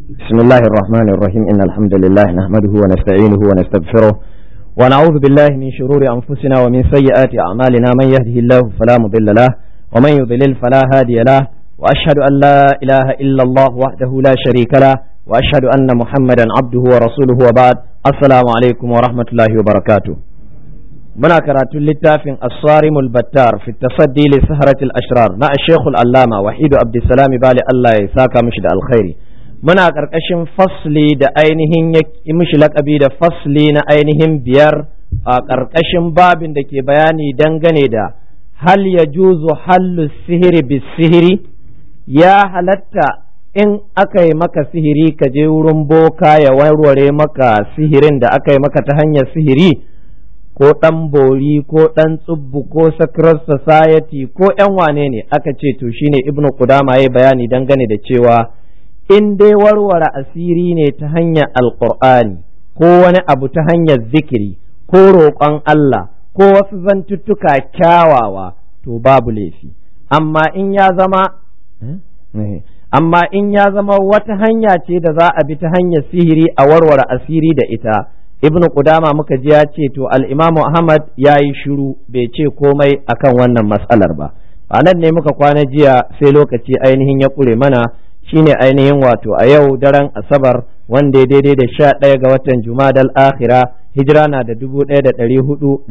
بسم الله الرحمن الرحيم إن الحمد لله نحمده ونستعينه ونستغفره ونعوذ بالله من شرور أنفسنا ومن سيئات أعمالنا من يهده الله فلا مضل له ومن يضلل فلا هادي له وأشهد أن لا إله إلا الله وحده لا شريك له وأشهد أن محمدا عبده ورسوله وبعد السلام عليكم ورحمة الله وبركاته muna karatun littafin as-sarimul battar fi tasaddi li saharatil ashrar na Sheikhul Allama Wahidu Abdulsalam Bali Allah ya saka mishi da alkhairi muna karkashin fasli da ainihin mishi lakabi da fasli na ainihin biyar a karkashin babin da ke bayani dangane da hal yajuzu hallu sihiri bis sihiri ya halatta in aka yi maka sihiri ka je wurin boka ya warware maka sihirin da aka yi maka ta hanyar sihiri ko ɗan bori ko ɗan tsubbu ko secret society ko ƴan wane ne aka ce to shine ibnu qudama yayi bayani dangane da cewa in dai warware asiri ne ta hanyar alqur'ani ko wani abu ta hanyar zikiri ko roƙon Allah ko wasu zantuttuka kyawawa to babu laifi amma in ya zama wata hanya ce da za a bi ta hanyar sihiri a warware asiri da ita ibn Qudama muka ji ya ce to al-Imam Ahmad yayi shiru bai ce komai akan wannan mas'alar ba anan ne muka kwana jiya sai lokaci ainihin ya kure mana shine ainihin wato a yau daren Asabar wanda ya daidai da 11 ga watan Jumadal Akhira hijira na da 1421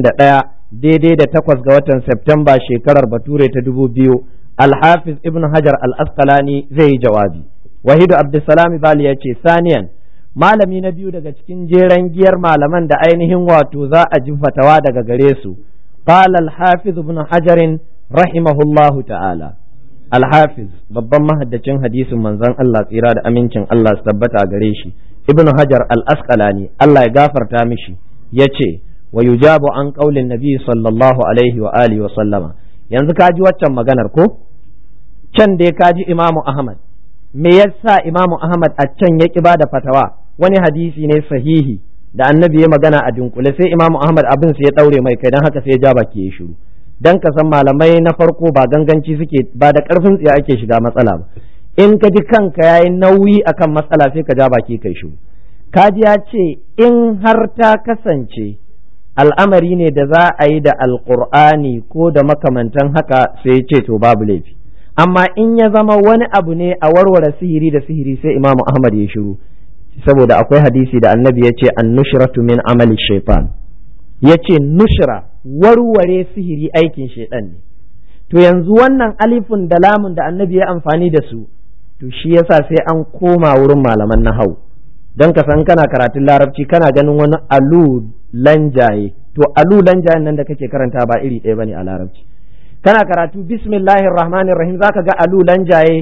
daidai da 8 ga watan Septemba shekarar Bature ta 2000 Al-Hafiz Ibn Hajar Al-Asqalani zai yi jawabi Wahidu Abdulsalam Bali ya ce saniyan malami na biyu daga cikin jeren giyar malaman da ainihin wato za a ji fatawa daga gare su qala al-hafiz ibn hajar rahimahullahu ta'ala al-hafiz babban mahaddacin hadisin manzon Allah tsira da amincin Allah su tabbata gare shi ibn hajar al-asqalani Allah ya gafarta mishi yace wa yujabu an qaulin nabi sallallahu alaihi wa alihi wa sallama yanzu kaji waccan maganar ko can dai kaji imamu ahmad me yasa imamu ahmad a can ya ki bada fatawa wani hadisi ne sahihi da annabi ya magana a dunkule sai imamu ahmad abin sai ya daure mai kai dan haka sai ya ja baki ya shiru dan ka san malamai na farko ba ganganci suke ba da karfin tsiya ake shiga matsala ba in ka ji kanka yayi nauyi akan matsala sai ka ja baki kai shiru kaji ya ce in har ta kasance al'amari ne da za a yi da alqur'ani ko da makamantan haka sai ya ce to babu laifi amma in ya zama wani abu ne a warware sihiri da sihiri sai imamu ahmad ya shiru saboda akwai hadisi da annabi ya ce an nushratu min amali shaitan ya ce nushra warware sihiri aikin shaitan ne to yanzu wannan alifun da lamun da annabi ya amfani da su to shi yasa sai an koma wurin malaman nahau don ka san kana karatun larabci kana ganin wani alu lanjaye to alu lanjayen nan da kake karanta ba iri ɗaya bane a larabci kana karatu bismillahir rahmanir rahim zaka ga alu lanjaye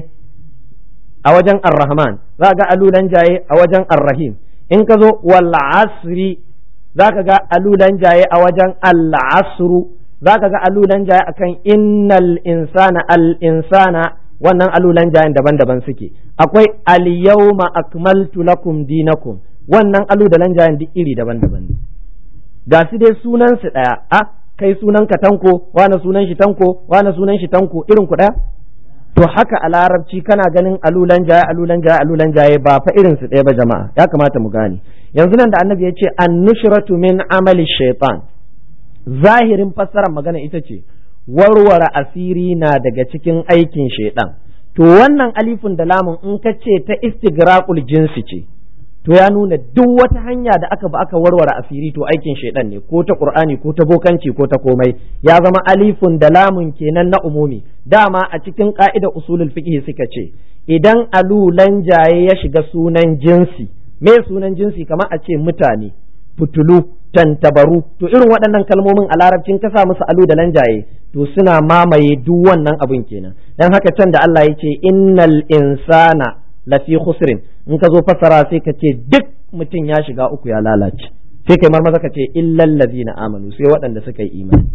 a wajen ar-rahman za ga alulan jaye a wajen ar-rahim in ka zo wal asri za ka ga alulan jaye a wajen al-asru za ka ga alulan jaye akan innal insana al-insana wannan alulan jayen daban-daban suke akwai al-yawma akmaltu lakum dinakum wannan alulan jayen duk iri daban-daban ne ga su dai sunan su daya kai sunan ka tanko wani sunan shi tanko wani sunan shi tanko irin ku daya to haka a larabci kana ganin alulan jaye ba fa irin su ɗaya ba jama'a ya kamata mu gane yanzu nan da annabi ya ce an nushratu min amali shaitan zahirin fassarar magana ita ce warware asiri na daga cikin aikin shaitan to wannan alifun da lamun in ka ce ta istigraqul jinsi ce to ya nuna duk wata hanya da aka ba aka warware asiri to aikin shaitan ne ko ta qur'ani ko ta bokanci ko ta komai ya zama alifun da lamun kenan na umumi dama a cikin ka'idar usulul fiqh suka ce idan alulan jaye ya shiga sunan jinsi me sunan jinsi kamar a ce mutane fitulu tantabaru to irin waɗannan kalmomin a larabcin ka sa musu alu da lanjaye to suna mamaye duk wannan abin kenan dan haka can da Allah ya ce innal insana lafi khusrin in ka zo fassara sai ka ce duk mutum ya shiga uku ya lalace sai kai marmaza ka ce illal ladina amanu sai waɗanda suka yi imani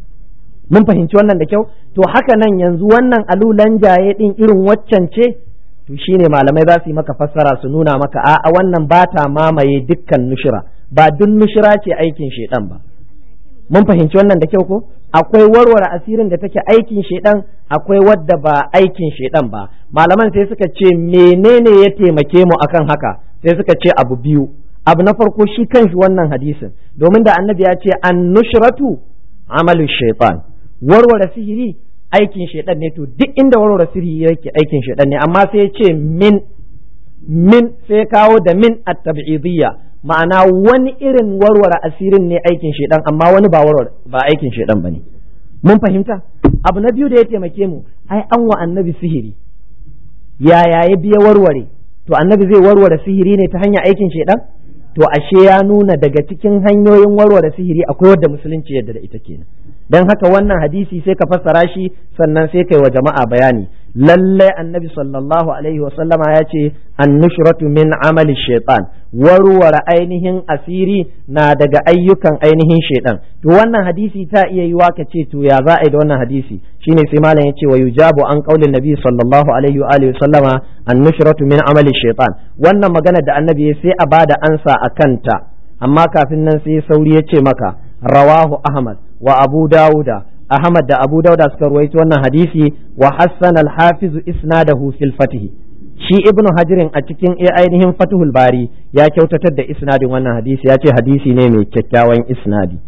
mun fahimci wannan da kyau to haka nan yanzu wannan alulan jaye din irin waccan ce to shine malamai za su yi maka fassara su nuna maka a wannan ba ta mamaye dukkan nushira ba duk nushira ce aikin shedan ba mun fahimci wannan da kyau ko akwai warware asirin da take aikin shedan, akwai wadda ba aikin shedan ba. Malaman sai suka ce menene ya taimake mu akan haka, sai suka ce abu biyu. Abu na farko shi kanshi wannan hadisin, domin da annabi ya ce an nushratu amalu shaitan, warware sihiri aikin shedan ne, to duk inda warware sihiri yake aikin shedan ne, amma sai ya ce min sai kawo da min at-tab'idiyya, ma'ana wani irin warware asirin ne aikin shedan, amma wani ba aikin shedan bane. Mun fahimta? Abu na biyu da ya taimake mu, ai an wa annabi sihiri, yaya ya biya warware, to annabi zai warware sihiri ne ta hanyar aikin shedan? To ashe ya nuna daga cikin hanyoyin warware sihiri akwai wadda musulunci yadda da ita kenan. Dan haka wannan hadisi sai ka fassara shi, sannan sai kai wa jama'a bayani. Lalle annabi sallallahu alaihi wasallama ya ce annushratu min amali shaitan, warware ainihin asiri na daga ayyukan ainihin shaitan. To wannan hadisi ta iya yiwa ka ce to ya za a yi da wannan hadisi, shine sai malam ya ce wa yujabu an qaulin nabi sallallahu alaihi wa alihi wasallama annushratu min amali shaitan. Wannan magana da annabi sai a bada ansa a kanta, amma kafin nan sai sauri ya ce maka rawahu ahmad wa abu dawuda, Ahmad da Abu Dauda suka ruwaito wannan hadisi, wa Hassan al-Hafiz isnadahu fil Fatih. Shi Ibn Hajirin a cikin ainihin Fathul Bari ya kyautatar da isnadin wannan hadisi, ya ce hadisi ne mai kyakkyawan isnadi.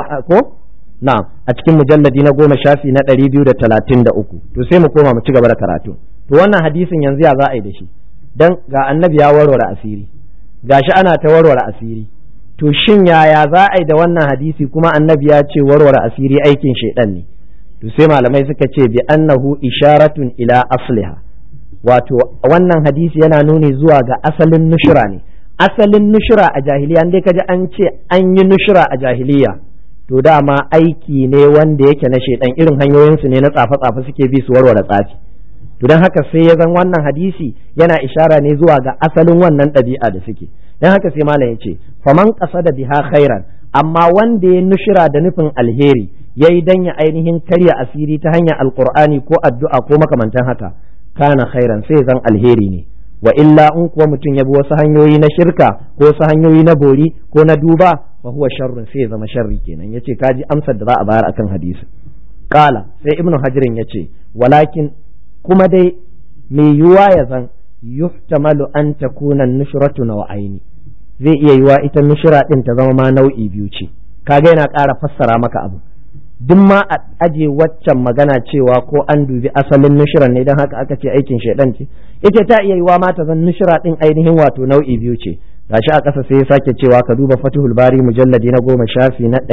A cikin mujalladi na 10 shafi na 233. To sai mu koma mu ci gaba da karatu. To wannan hadisin yanzu ya za a yi da shi? Dan ga annabi ya warware asiri. Gashi ana ta warware asiri. To shin yaya za a yi da wannan hadisi kuma annabi ya ce warware asiri aikin shaidan ne? To sai malamai suka ce bi annahu isharatun ila asliha, wato wannan hadisi yana nuni zuwa ga asalin nushra ne. Asalin nushra a jahiliya, dai kaji an ce an yi nushra a jahiliya, to dama aiki ne wanda yake na shaidan, irin hanyoyinsu ne na tsafe-tsafe suke bi su warware tsafi. To don haka sai ya zan wannan hadisi yana ishara ne zuwa ga asalin wannan ɗabi'a da suke. Don haka sai malam ya ce faman qasada biha khairan, amma wanda ya nushira da nufin alheri, yayi dan ya ainihin karya asiri ta hanyar alqur'ani ko addu'a ko makamantan haka, kana khairan, sai zan alheri ne. Wa illa in kuwa mutum ya bi wasu hanyoyi na shirka ko wasu hanyoyi na bori ko na duba, fa huwa sharrun, sai ya zama sharri kenan. Yace kaji amsar da za a bayar akan hadisi. Qala, sai ibnu hajirin yace walakin, kuma dai mai yiwuwa ya zan yuhtamalu an takuna nushratu nau'aini, zai iya yiwa ita nushra din ta zama ma nau'i biyu ce. Kaga yana ƙara fassara maka abu, duk ma a aje waccan magana cewa ko an dubi asalin nushran ne, dan haka aka ce aikin shaidan ce, ita ta iya yiwa ma ta zan nushra din ainihin wato nau'i biyu ce. Gashi a ƙasa sai ya sake cewa ka duba Fathul Bari mujalladi na 10 shafi na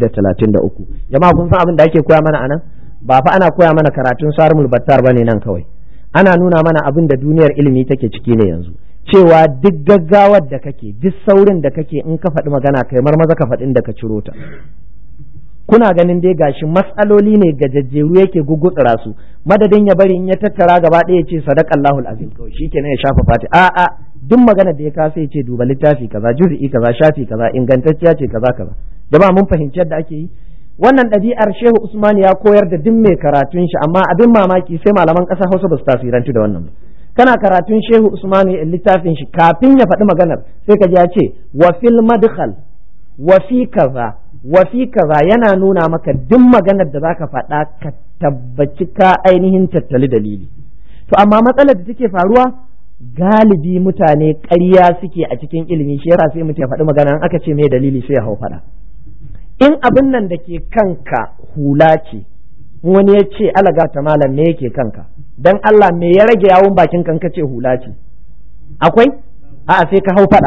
233. Jama'a kun san abin da ake koya mana anan? Ba fa ana koya mana karatun Sarmul Battar bane nan kawai, ana nuna mana abin da duniyar ilimi take ciki ne yanzu, cewa duk gaggawar da kake, duk saurin da kake, in ka faɗi magana kai marmaza ka faɗin da ka ciro ta. Kuna ganin dai gashi matsaloli ne gajajjeru yake gugutsura su, madadin ya bari in ya tattara gaba ɗaya ya ce sadaqallahul azim kawai shikenan ya shafa fati. A'a, duk magana da ya kasa ya ce duba littafi kaza, juz'i kaza, shafi kaza, ingantacciya ce kaza kaza. Jama'a mun fahimci yadda ake yi. Wannan ɗabi'ar Shehu Usman ya koyar da duk mai karatun shi, amma abin mamaki sai malaman ƙasar Hausa ba su tasirantu da wannan ba. Kana karatun Shehu Usman ya littafin shi, kafin ya faɗi maganar sai ka ji ya ce wa fil madkhal wa fi kaza wa fi kaza, yana nuna maka duk maganar da zaka faɗa ka tabbaci ka ainihin tattali dalili. To amma matsalar da take faruwa, galibi mutane ƙarya suke a cikin ilimi, shi yasa sai mutum ya faɗi magana, aka ce mai dalili sai ya hau faɗa. In abin nan da ke kanka hula ce, wani ya ce alaga ta malam me yake kanka, dan Allah me ya rage yawon bakin kanka ce hula ce, akwai? A'a, sai ka hau faɗa.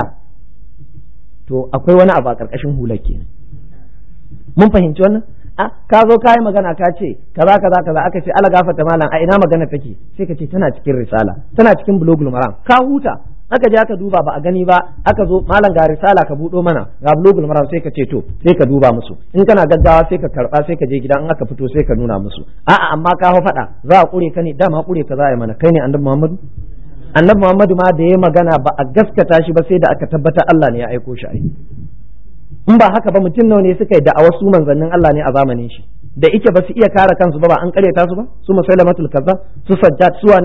To akwai wani abu a ƙarƙashin hular kenan. Mun fahimci wannan? Ka zo ka yi magana ka ce kaza kaza kaza, aka ce ala gafarta malam a ina magana take, sai ka ce tana cikin risala, tana cikin bulugul maram, ka huta. Aka je aka duba ba a gani ba, aka zo malam ga risala ka buɗo mana, ga bulugul maram, sai ka ce to sai ka duba musu, in kana gaggawa sai ka karba, sai ka je gida, in aka fito sai ka nuna musu. A'a, amma ka hau faɗa, za a kure ka ne, dama kure ka za a yi mana, kai ne annabi Muhammadu? Annabi Muhammadu ma da ya magana ba a gaskata shi ba sai da aka tabbatar Allah ne ya aiko shi ai. In ba haka ba mutum nawa ne suka yi da'awar su manzannin Allah ne a zamanin shi, da ike ba su iya kare kansu ba an karyata su ba, su Musailamatul Kazzab, su Sajjad, su wane ne,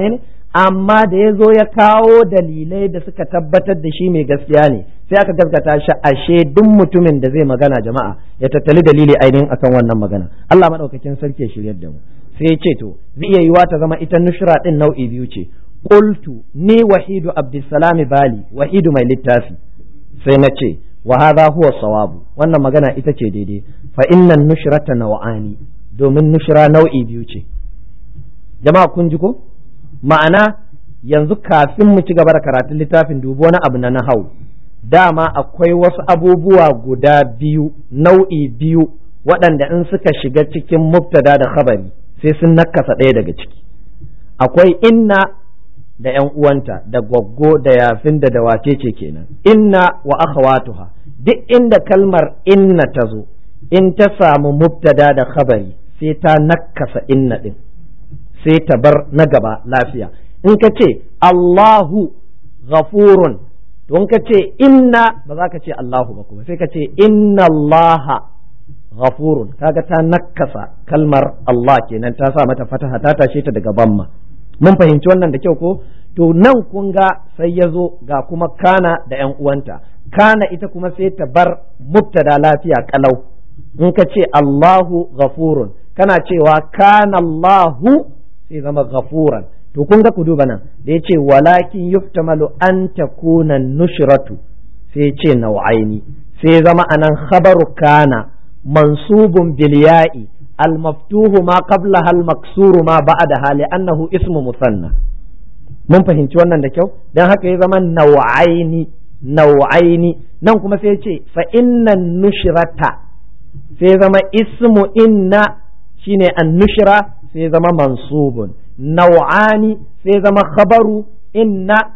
amma da ya zo ya kawo dalilai da suka tabbatar da shi mai gaskiya ne sai aka gaskata shi. Ashe duk mutumin da zai magana jama'a ya tattali dalili ainihin akan wannan magana. Allah madaukakin sarki ya shiryar da mu. Sai ya ce to zai iya yiwa ta zama ita nushra din nau'i biyu ce. Qultu ni Wahidu Abdussalam Bali, Wahidu mai littafi, sai na ce wa hadha huwa sawabu, wannan magana ita ce daidai. Fa innan nushrata naw'ani, domin nushra nau'i biyu ce. Jama'a kun ji ko? Ma'ana yanzu kafin mu ci gaba da karatun littafin dubu wani abu na nahau, dama akwai wasu abubuwa guda biyu, nau'i biyu, waɗanda in suka shiga cikin mubtada da khabari sai sun nakasa ɗaya daga ciki. Akwai inna da ƴan uwanta, da gwaggo da yafin da dawace ce kenan, inna wa akhawatuha. Duk inda kalmar inna ta zo, in ta samu mubtada da khabari sai ta nakasa inna din, sai ta bar na gaba lafiya. In ka ce Allahu ghafurun, to in ka ce inna ba za ka ce Allahu ba kuma sai ka ce inna Allaha ghafurun, kaga ta nakasa kalmar Allah kenan, ta sa mata fataha, ta tashe ta daga bamma. Mun fahimci wannan da kyau ko? To nan kun ga sai ya zo ga kuma kana da ƴan uwanta. Kana ita kuma sai ta bar mubtada lafiya kalau. In ka ce Allahu ghafurun, kana cewa kana Allahu sai zama ghafuran. To kun ga ku duba nan da yace walakin yuftamalu an takuna nushratu, sai yace nau'aini, sai zama anan khabaru kana mansubun bil ya'i al maftuhu ma qablaha al maksuru ma ba'daha li annahu ismu musanna. Mun fahimci wannan da kyau, dan haka ya zama nau'aini. Nan kuma sai yace fa innan nushrata, sai zama ismu inna shine an nushra, sai zama mansubun. Nau'ani sai zama khabaru inna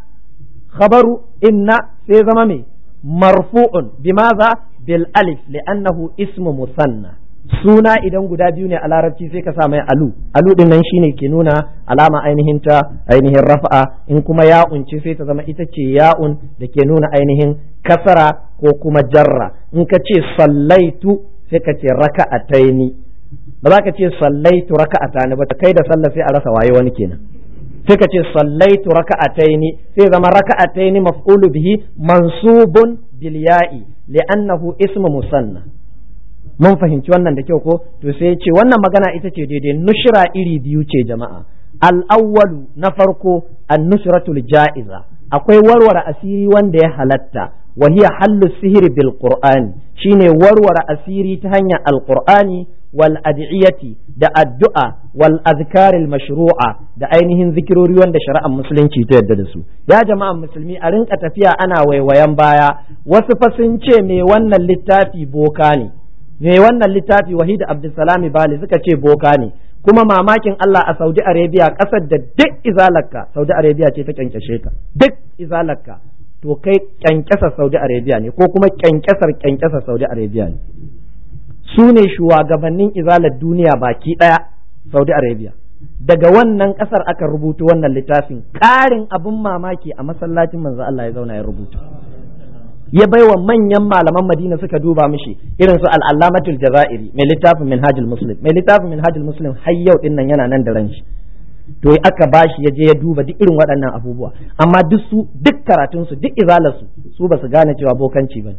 sai zama me marfu'un bimaza bil alif li'annahu ismu musanna. Suna idan guda biyu ne a larabci sai ka sa mai alu din nan shine ke nuna alama ainihin rafa'a. In kuma ya'un ce sai ta zama ita ce ya'un da ke nuna ainihin kasara ko kuma jarra. In ka ce sallaitu sai ka ce raka'ataini, ba za ka ce sallaitu raka'atani ba, kai da sallah sai a rasa waye wani kenan. Sai ka ce sallaitu raka'ataini, sai zama raka'ataini maf'ulu bihi mansubun bil ya'i li'annahu ismu musanna. Mun fahimci wannan da kyau ko? To sai ya ce wannan magana ita ce daidai. Nushra iri biyu ce jama'a. Al-awwalu na farko an-nushratul ja'iza, akwai warware asiri wanda ya halatta, wa hiya hallu sihiri bil qur'ani, shine warware asiri ta hanyar alqur'ani wal ad'iyati, da addu'a wal azkaril mashru'a, da ainihin zikirori wanda shari'ar musulunci ta yarda da su. Ya jama'an musulmi a rinka tafiya ana waiwayan baya. Wasu fa sun ce me wannan littafi boka ne, me wannan littafi Wahid Abdussalam Bali suka ce boka ne. Kuma mamakin Allah a Saudi Arabia, kasar da duk izalarka Saudi Arabia ce ta kyankyashe ka, duk izalarka to kai kyankyasar Saudi Arabia ne, ko kuma kyankyasar Saudi Arabia ne. Su ne shugabannin izalar duniya baki daya Saudi Arabia. Daga wannan kasar aka rubuta wannan littafin. Ƙarin abin mamaki a masallacin manzo Allah ya zauna ya rubuta, ya baiwa manyan malaman Madina suka duba mishi, irin su al-Allamatul Jazairi mai littafin Minhajul Muslim har yau din nan yana nan da ran shi. To aka bashi ya je ya duba duk irin waɗannan abubuwa, amma duk karatun su, duk izalar su ba su gane cewa bokanci bane.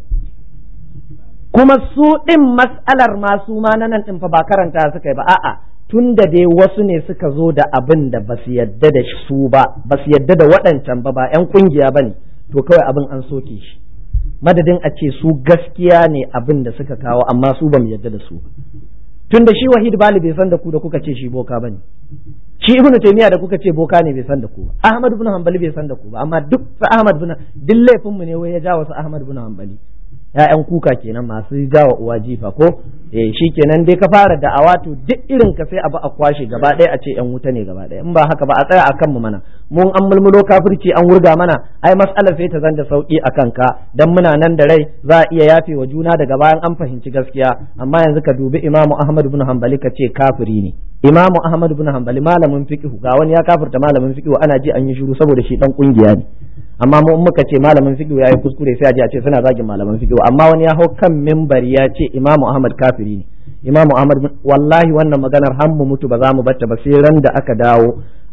Kuma su din mas'alar masu ma nan din fa ba karanta suka yi ba, a'a, tun da dai wasu ne suka zo da abin da ba su yadda da su ba su yadda da waɗancan ba 'yan kungiya bane, to kawai abin an soke shi. Madadin a ce su gaskiya ne abin da suka kawo, amma su ba mu yadda da su. Tun da shi Wahid Bali bai san da ku da kuka ce shi boka bane, shi Ibn Taymiyyah da kuka ce boka ne bai san da ku ba, Ahmad ibn Hanbali bai san da ku ba, amma duk laifin mu ne wai ya ja wasu Ahmad ibn Hanbali. ‘Ya'yan kuka kenan masu jawa uwa jifa ko? Shi kenan dai ka fara da'awa, to duk irin ka sai abu a kwashe gaba ɗaya a ce ‘yan wuta ne gaba ɗaya. In ba haka ba a tsaya a kanmu mana, mun an mulmulo kafirci an wurga mana, ai mas'alar sai ta zan da sauƙi a kanka, dan muna nan da rai za a iya yafe wa juna daga bayan an fahimci gaskiya. Amma yanzu ka dubi Imamu Ahmad ibn Hanbali ka ce kafiri ne. Imamu Ahmad ibn Hanbali malamin fiqh, ga wani ya kafirta malamin fiqh, ana ji an yi shiru saboda shi dan kungiya ne. Amma mu muka ce malamin fiqh yayi kuskure sai a ce suna zagin malaman fiqh, amma wani ya hau kan minbari ya ce Imamu Ahmad kafiri ne. Imamu Ahmad, wallahi wannan maganar har mu mutu ba za mu batta ba sai ran da aka dawo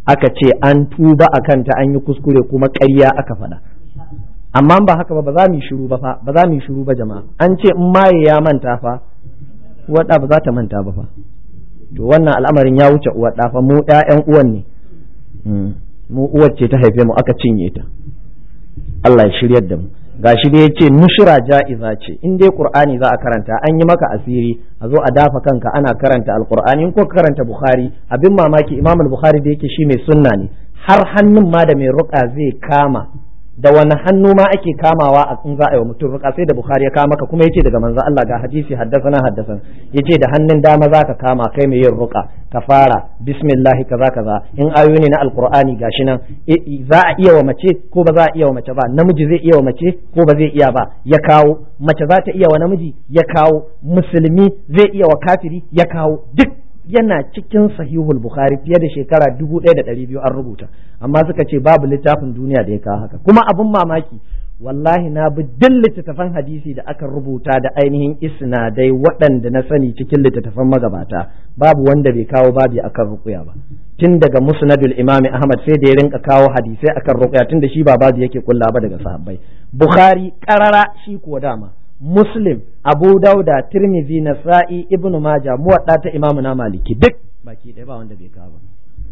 aka ce an tuba a kanta an yi kuskure kuma ƙarya aka faɗa. Amma ba haka ba za mu yi shiru ba fa, ba za mu yi shiru ba jama'a. An ce in maye ya manta fa uwar ɗa ba za ta manta ba fa. To wannan al'amarin ya wuce uwar ɗa fa, mu ƴaƴan uwan ne, mu uwar ce ta haife mu aka cinye ta. Allah ya shiryar da mu. Gashi dai yace nushra ja'iza ce, in dai Qur'ani za a karanta an yi maka asiri a zo a dafa kanka ana karanta alqur'ani. In ko karanta Bukhari, abin mamaki Imam al-Bukhari da yake shi mai sunna ne, har hannun ma da mai ruqa zai kama, da wani hannu ma ake kamawa a in za a yi wa mutum ruqa, sai da Bukhari ya kama ka kuma yace daga manzo Allah ga hadisi haddasana yace da hannun dama zaka kama kai mai yin ruqa ka fara bismillah kaza kaza, in ayoyi ne na alqur'ani gashi nan za a iya wa mace ko ba za a iya wa mace ba, namiji zai iya wa mace ko ba zai iya ba, ya kawo, mace za ta iya wa namiji ya kawo, musulmi zai iya wa kafiri ya kawo, duk yana cikin sahihul Bukhari fiye da shekara 1200 an rubuta, amma suka ce babu littafin duniya da ya kawo haka. Kuma abin mamaki wallahi na bi duk littattafan hadisi da aka rubuta da ainihin isnadai waɗanda na sani cikin littattafan magabata, babu wanda bai kawo babi akan ruqya ba. Tun daga musnadul imami Ahmad sai da ya rinka kawo hadisai akan ruqya, tun da shi ba babu yake kulla ba daga sahabbai. Bukhari karara shi ko dama, Muslim, Abu Dauda, Tirmidhi, Nasa'i, Ibn Majah, Muwadda ta Imam na Maliki, duk baki ɗaya ba wanda bai kawo ba.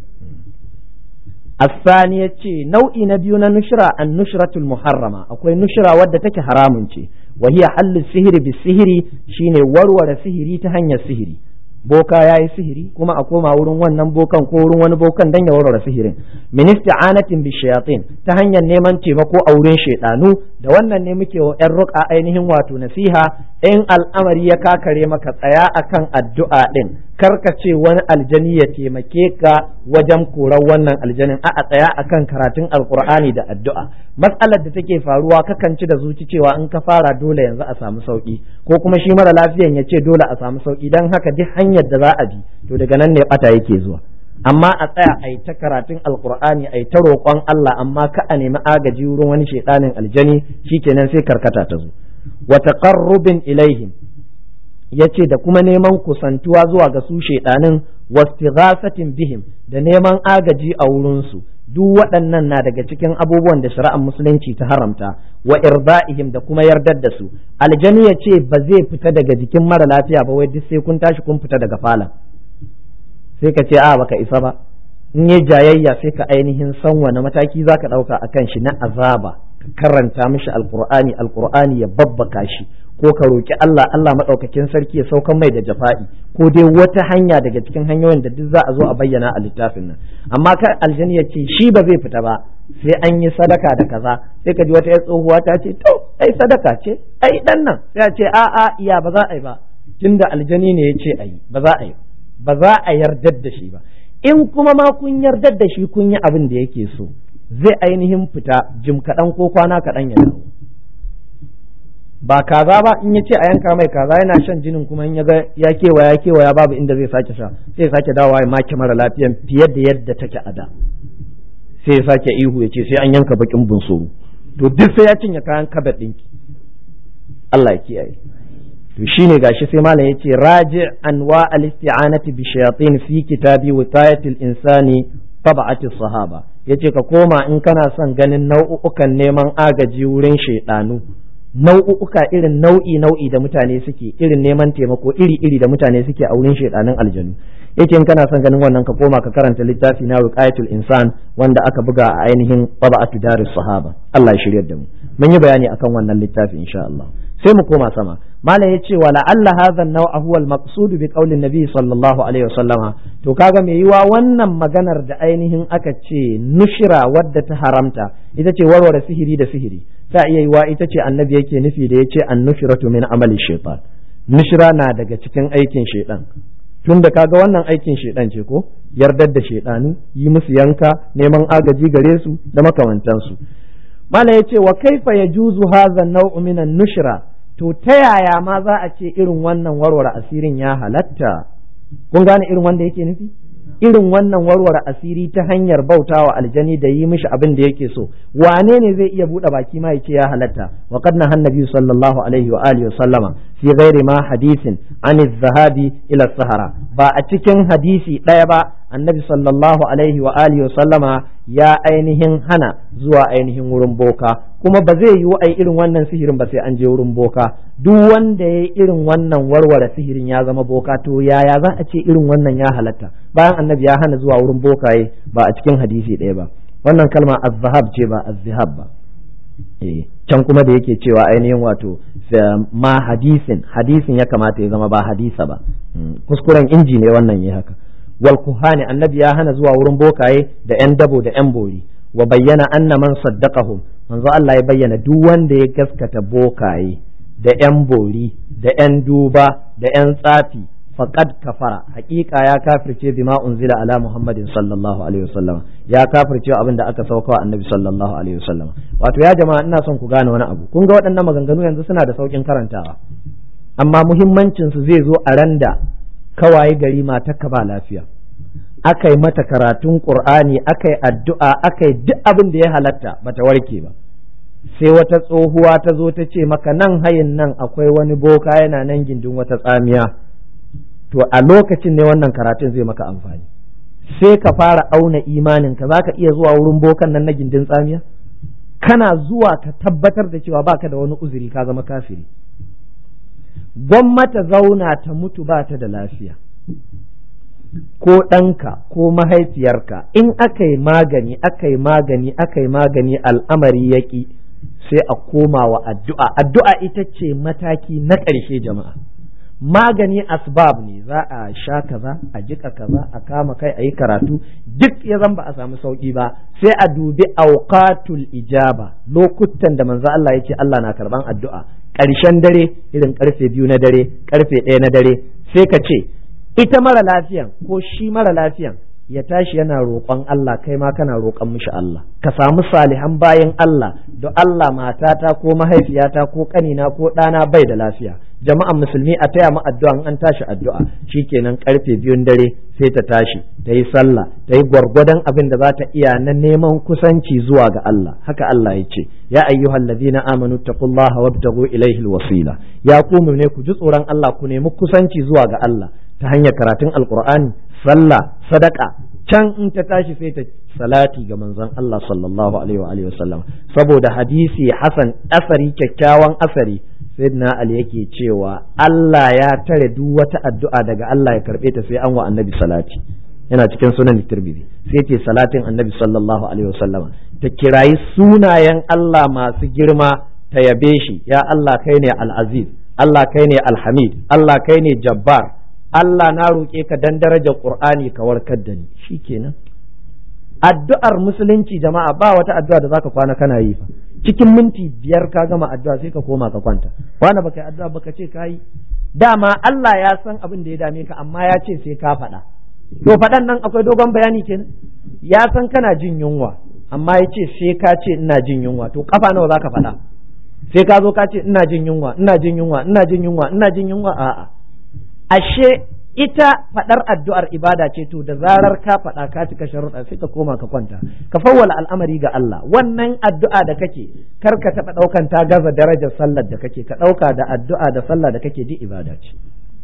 Asani ya ce nau'i na biyu na nushra an nushratul muharrama, akwai nushra wadda take haramun ce, wa hiya hallu sihiri bis sihiri, shine warware sihiri ta hanyar sihiri. Boka ya yi sihiri kuma a koma wurin wannan bokan ko wurin wani bokan dan ya warware sihirin. Min isti'anatin bi shayatin, ta hanyar neman taimako a wurin shaidanu. Da wannan ne muke wa ƴan ruqa ainihin wato nasiha, in al'amari ya kakare maka tsaya akan addu'a din, karka ce wani aljani ya taimake ka wajen korar wannan aljanin, a tsaya akan karatun alqur'ani da addu'a. Matsalar da take faruwa kakan ci da zuci cewa in ka fara dole yanzu a samu sauki, ko kuma shi mara lafiyan ya ce dole a samu sauki, dan haka duk hanyar da za a bi to daga nan ne bata yake zuwa. Amma a tsaya a yi ta karatun alkur'ani a yi ta roƙon Allah, amma ka a nemi agaji wurin wani shaidanin aljani, shikenan sai karkata ta zo. Wa taqarrubin ilaihim, yace da kuma neman kusantuwa zuwa ga su shaidanin, wastighasatin bihim, da neman agaji a wurin su, duk waɗannan na daga cikin abubuwan da shari'ar musulunci ta haramta. Wa irda'ihim, da kuma yardar da su. Aljani ya ce ba zai fita daga jikin mara lafiya ba, wai duk sai kun tashi kun fita daga falon, sai ka ce a baka isa ba. In yi jayayya sai ka ainihin san wani mataki za ka ɗauka a kan shi na azaba, ka karanta mishi alkur'ani ya babbaka shi, ko ka roƙi Allah maɗaukakin sarki ya saukan mai da jafa'i, ko dai wata hanya daga cikin hanyoyin da duk za a zo a bayyana a littafin nan. Amma kan aljani ya ce shi ba zai fita ba sai an yi sadaka da kaza, sai ka ji wata yar tsohuwa ta ce to ai sadaka ce ai dan nan, sai a ce a'a iya ba za a yi ba, tunda aljani ne ya ce a yi ba za a yi, ba za a yardar da shi ba. In kuma ma kun yardar da shi kun yi abin da yake so, zai ainihin fita jim kaɗan ko kwana kaɗan ya dawo. Ba kaza ba, in ya ce a yanka mai kaza yana shan jinin, kuma in ya ga ya kewaya babu inda zai sake sha, sai ya sake dawowa ya make mara lafiyan fiye da yadda take a da, sai ya sake ihu ya ce sai an yanka bakin bunsuru. To duk sai ya cinye kayan kabet ɗinki, Allah ya kiyaye. To shine gashi sai malam yace raji anwa al-isti'anati bi shayatin fi kitabi wiqayatil insani tab'ati sahaba, yace ka koma in kana son ganin nau'ukan neman agaji wurin shaydanu, nau'uka irin nau'i da mutane suke, irin neman taimako iri da mutane suke a wurin shaydanin aljanu. Yace in kana son ganin wannan ka koma ka karanta littafi na wiqayatul insan wanda aka buga a ainihin tab'atu daris sahaba. Allah ya shiryar da mu. Mun yi bayani akan wannan littafi insha Allah. Sai mu koma sama. Malam ya ce wa la'alla hadha an-naw'a huwa al-maqsud bi qawli an-nabi sallallahu alaihi wasallama. To kaga me yiwa wannan maganar da ainihin aka ce nushra wadda ta haramta ita ce warware sihiri da sihiri, ta iya yiwa ita ce annabi yake nufi da yace an-nushratu min amali shaytan. Nushra na daga cikin aikin shaytan. Tunda kaga wannan aikin shaytan ce ko, yardar da shaytanu, yi musu yanka, neman agaji gare su da makamantansu. Malam ya ce wa kaifa yajuzu hadha an-naw'u min an-nushra, to ta yaya ma za a ce irin wannan warware asirin ya halatta? Kun gane irin wanda yake nufi? Irin wannan warware asiri ta hanyar bautawa aljani da yi mishi abin da yake so, wane ne zai iya buɗe baki ma yace ya halatta? Wa qad nahan nabi sallallahu alaihi wa alihi wa sallama fi ghairi ma hadisin an zahabi ila sahara, ba a cikin hadisi ɗaya ba annabi sallallahu alaihi wa alihi sallama ya ainihin hana zuwa ainihin wurin boka, kuma ba zai yiwu ai irin wannan sihirin ba sai an je wurin boka. Duk wanda ya yi irin wannan warware sihirin ya zama boka, to yaya za a ce irin wannan ya halatta bayan annabi ya hana zuwa wurin bokaye ba a cikin hadisi ɗaya ba. Wannan kalma az-zahab ce ba az-zihab ba. Can kuma da yake cewa ainihin wato ma hadisin ya kamata ya zama ba hadisa ba, kuskuren inji ne wannan yi haka. Wal kuhani, annabi ya hana zuwa wurin bokaye da yan dabo da yan bori. Wa bayyana anna man saddaqahum, manzo Allah ya bayyana duk wanda ya gaskata bokaye da yan bori da yan duba da yan tsafi faqad kafara, haƙiƙa ya kafirce bima unzila ala Muhammadin sallallahu alaihi wasallam, ya kafirce abin da aka sauka wa annabi sallallahu alaihi wasallam. Wato ya jama'a, ina son ku gane wani abu. Kun ga waɗannan maganganu yanzu suna da saukin karantawa, amma muhimmancin su zai zo a randa kawaye gari matarka ba lafiya, aka yi mata karatun Qur'ani, aka yi addu'a, aka yi duk abin da ya halatta bata warke ba, sai wata tsohuwa ta zo ta ce maka nan hayin nan akwai wani boka yana nan gindin wata tsamiya. To a lokacin ne wannan karatun zai maka amfani, sai ka fara auna imaninka. za ka iya zuwa wurin bokan nan na gindin tsamiya? Kana zuwa ka tabbatar da cewa baka da wani uzuri, ka zama kafiri. Gwamnati zauna ta mutu ba ta da lafiya, ko ɗanka ko mahaifiyarka, in aka yi magani aka yi magani aka yi magani al'amari yaƙi, sai a koma wa addu'a. Addu'a ita ce mataki na ƙarshe jama'a. Magani asbab ne, za a sha kaza, a jika kaza, a kama kai, a yi karatu, duk ya zan ba a samu sauki ba, sai a dubi auqatul ijaba, lokutan da manzo Allah ya ce Allah na karban addu'a. Ƙarshen dare, irin karfe 2 na dare, karfe 1 na dare, sai ka ce ita mara lafiyan ko shi mara lafiyan ya tashi yana roƙon Allah, kai ma kana roƙon mishi Allah. Ka samu salihan bayan Allah, da Allah matata ko mahaifiyata ko ƙanina ko ɗana bai da lafiya, jama'an musulmi a taya mu addu'a. An tashi addu'a shikenan karfe 2 dare sai ta tashi ta yi sallah, ta yi gwargwadon abin da za ta iya na neman kusanci zuwa ga Allah. Haka Allah ya ce, ya ayyuhallazina amanu taqullaha wabtaghu ilayhi alwasila, ya ku ne ku ji tsoron Allah, ku nemi kusanci zuwa ga Allah ta hanyar karatun alqur'ani, sallah, sadaka. Can in ta tashi sai ta salati ga manzon Allah sallallahu alaihi wa sallam, saboda hadisi hasan, asari, kyakkyawan asari, sayyidina Ali yake cewa Allah ya tare duk wata addu'a daga Allah ya karbe ta sai an wa annabi salati. Yana cikin sunan Tirmidhi, sai ce salatin annabi sallallahu alaihi wa sallama, ta kirayi sunayen Allah masu girma, ta yabe shi, ya Allah kai ne al-aziz, Allah kai ne al-hamid, Allah kai ne jabbar, Allah na roƙe ka dan darajar Qur'ani ka warkar da ni. Shikenan addu'ar musulunci jama'a, ba wata addu'a da zaka kwana kana yi fa, cikin minti 5 ka gama addu'a sai ka koma ka kwanta. Wanda baka yi addu'a baka ce kai, dama Allah ya san abin da ya dame ka, amma ya ce sai ka faɗa. To faɗan nan akwai dogon bayani kenan. Ya san kana jin yunwa, amma ya ce sai ka ce ina jin yunwa. To kafa nawa zaka faɗa? Sai ka zo ka ce ina jin yunwa, ina jin yunwa, ina jin yunwa, ina jin yunwa. A'a, ashe ita faɗar addu'ar ibada ce. To da zarar ka faɗa ka cika sharuɗa sai ka koma ka kwanta, ka fawwala al'amari ga Allah. Wannan addu'a da kake, kar ka taɓa ɗaukan ta gaza darajar sallar da kake, ka ɗauka da addu'a da sallah da kake ji ibada ce.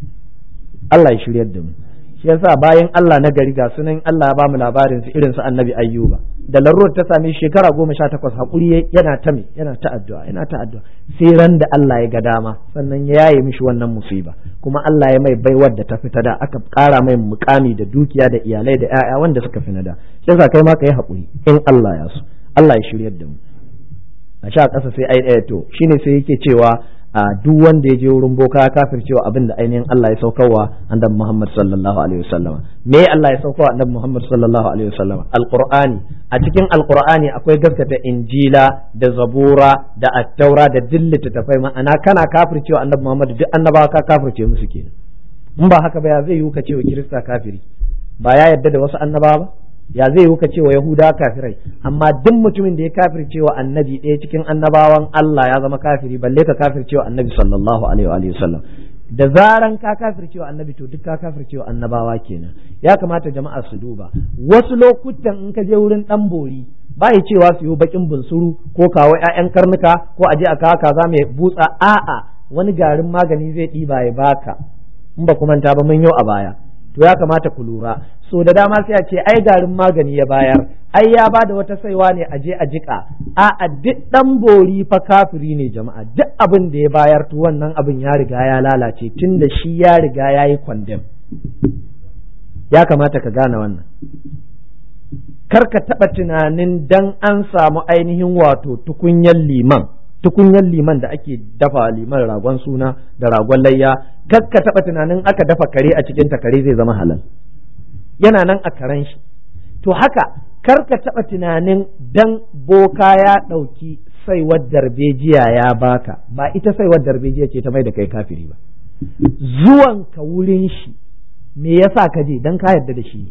Allah ya shiryar da mu. Shi yasa bayan Allah na gari ga sunan Allah ya ba mu labarin su, irin su annabi Ayyuba, da larurar ta same shekara 18 hakuri yana ta addu'a, yana ta addu'a, sai ran da Allah ya ga dama sannan ya yaye mishi wannan musiba, kuma Allah ya mai baiwar da ta fita da, aka ƙara mai mukami da dukiya da iyalai da ƴaƴa wanda suka fi na da. Shi yasa kai ma ka yi hakuri in Allah ya so. Allah ya shiryar da mu. A sha ƙasa sai ai to shine sai yake cewa duk wanda ya je wurin boka ya kafircewa abin da ainihin Allah ya saukarwa annabi Muhammad sallallahu alaihi wasallam. Me Allah ya saukarwa annabi Muhammad sallallahu alaihi wasallam? Alqur'ani. A cikin alqur'ani akwai gaskata injila da zabura da attaura da dillita tafai, ma'ana kana kafircewa annabi Muhammad, duk annabawa ka kafirce musu kenan. In ba haka ba ya zai yi ka cewa kirista kafiri? Ba ya yarda da wasu annabawa ba? Ya zai yi ka cewa yahuda kafirai? Amma duk mutumin da ya kafircewa annabi ɗaya cikin annabawan Allah ya zama kafiri, balle ka kafircewa annabi sallallahu alaihi wa sallam. Da zaran ka kafircewa annabi to duk ka kafircewa annabawa kenan. Ya kamata jama'a su duba, wasu lokutan in ka je wurin dan bori ba ya cewa su yi bakin bunsuru ko kawo ƴaƴan karnuka ko aje a kawo kaza mai butsa, a'a, wani garin magani zai ɗiba ya baka, in ba ku manta ba mun yau a baya. To ya kamata ku lura, so da dama sai a ce ai garin magani ya bayar, ai ya bada wata saiwa ne a je a jika. A duk dan bori fa kafiri ne jama'a, duk abin da ya bayar to wannan abin ya riga ya lalace tunda shi ya riga ya yi condemn. Ya kamata ka gane wannan. Kar ka taɓa tunanin dan an samu ainihin wato tukunyar liman da ake dafa liman ragon suna da ragon layya, kar ka taɓa tunanin aka dafa kare a cikin ta kare zai zama halal, yana nan a karen shi. To haka kar ka taɓa tunanin dan boka ya ɗauki saiwar darbejiya ya baka, ba ita saiwar darbejiya ce ta mai da kai kafiri ba. Zuwan ka wurin shi me yasa ka je? Dan ka yarda da shi.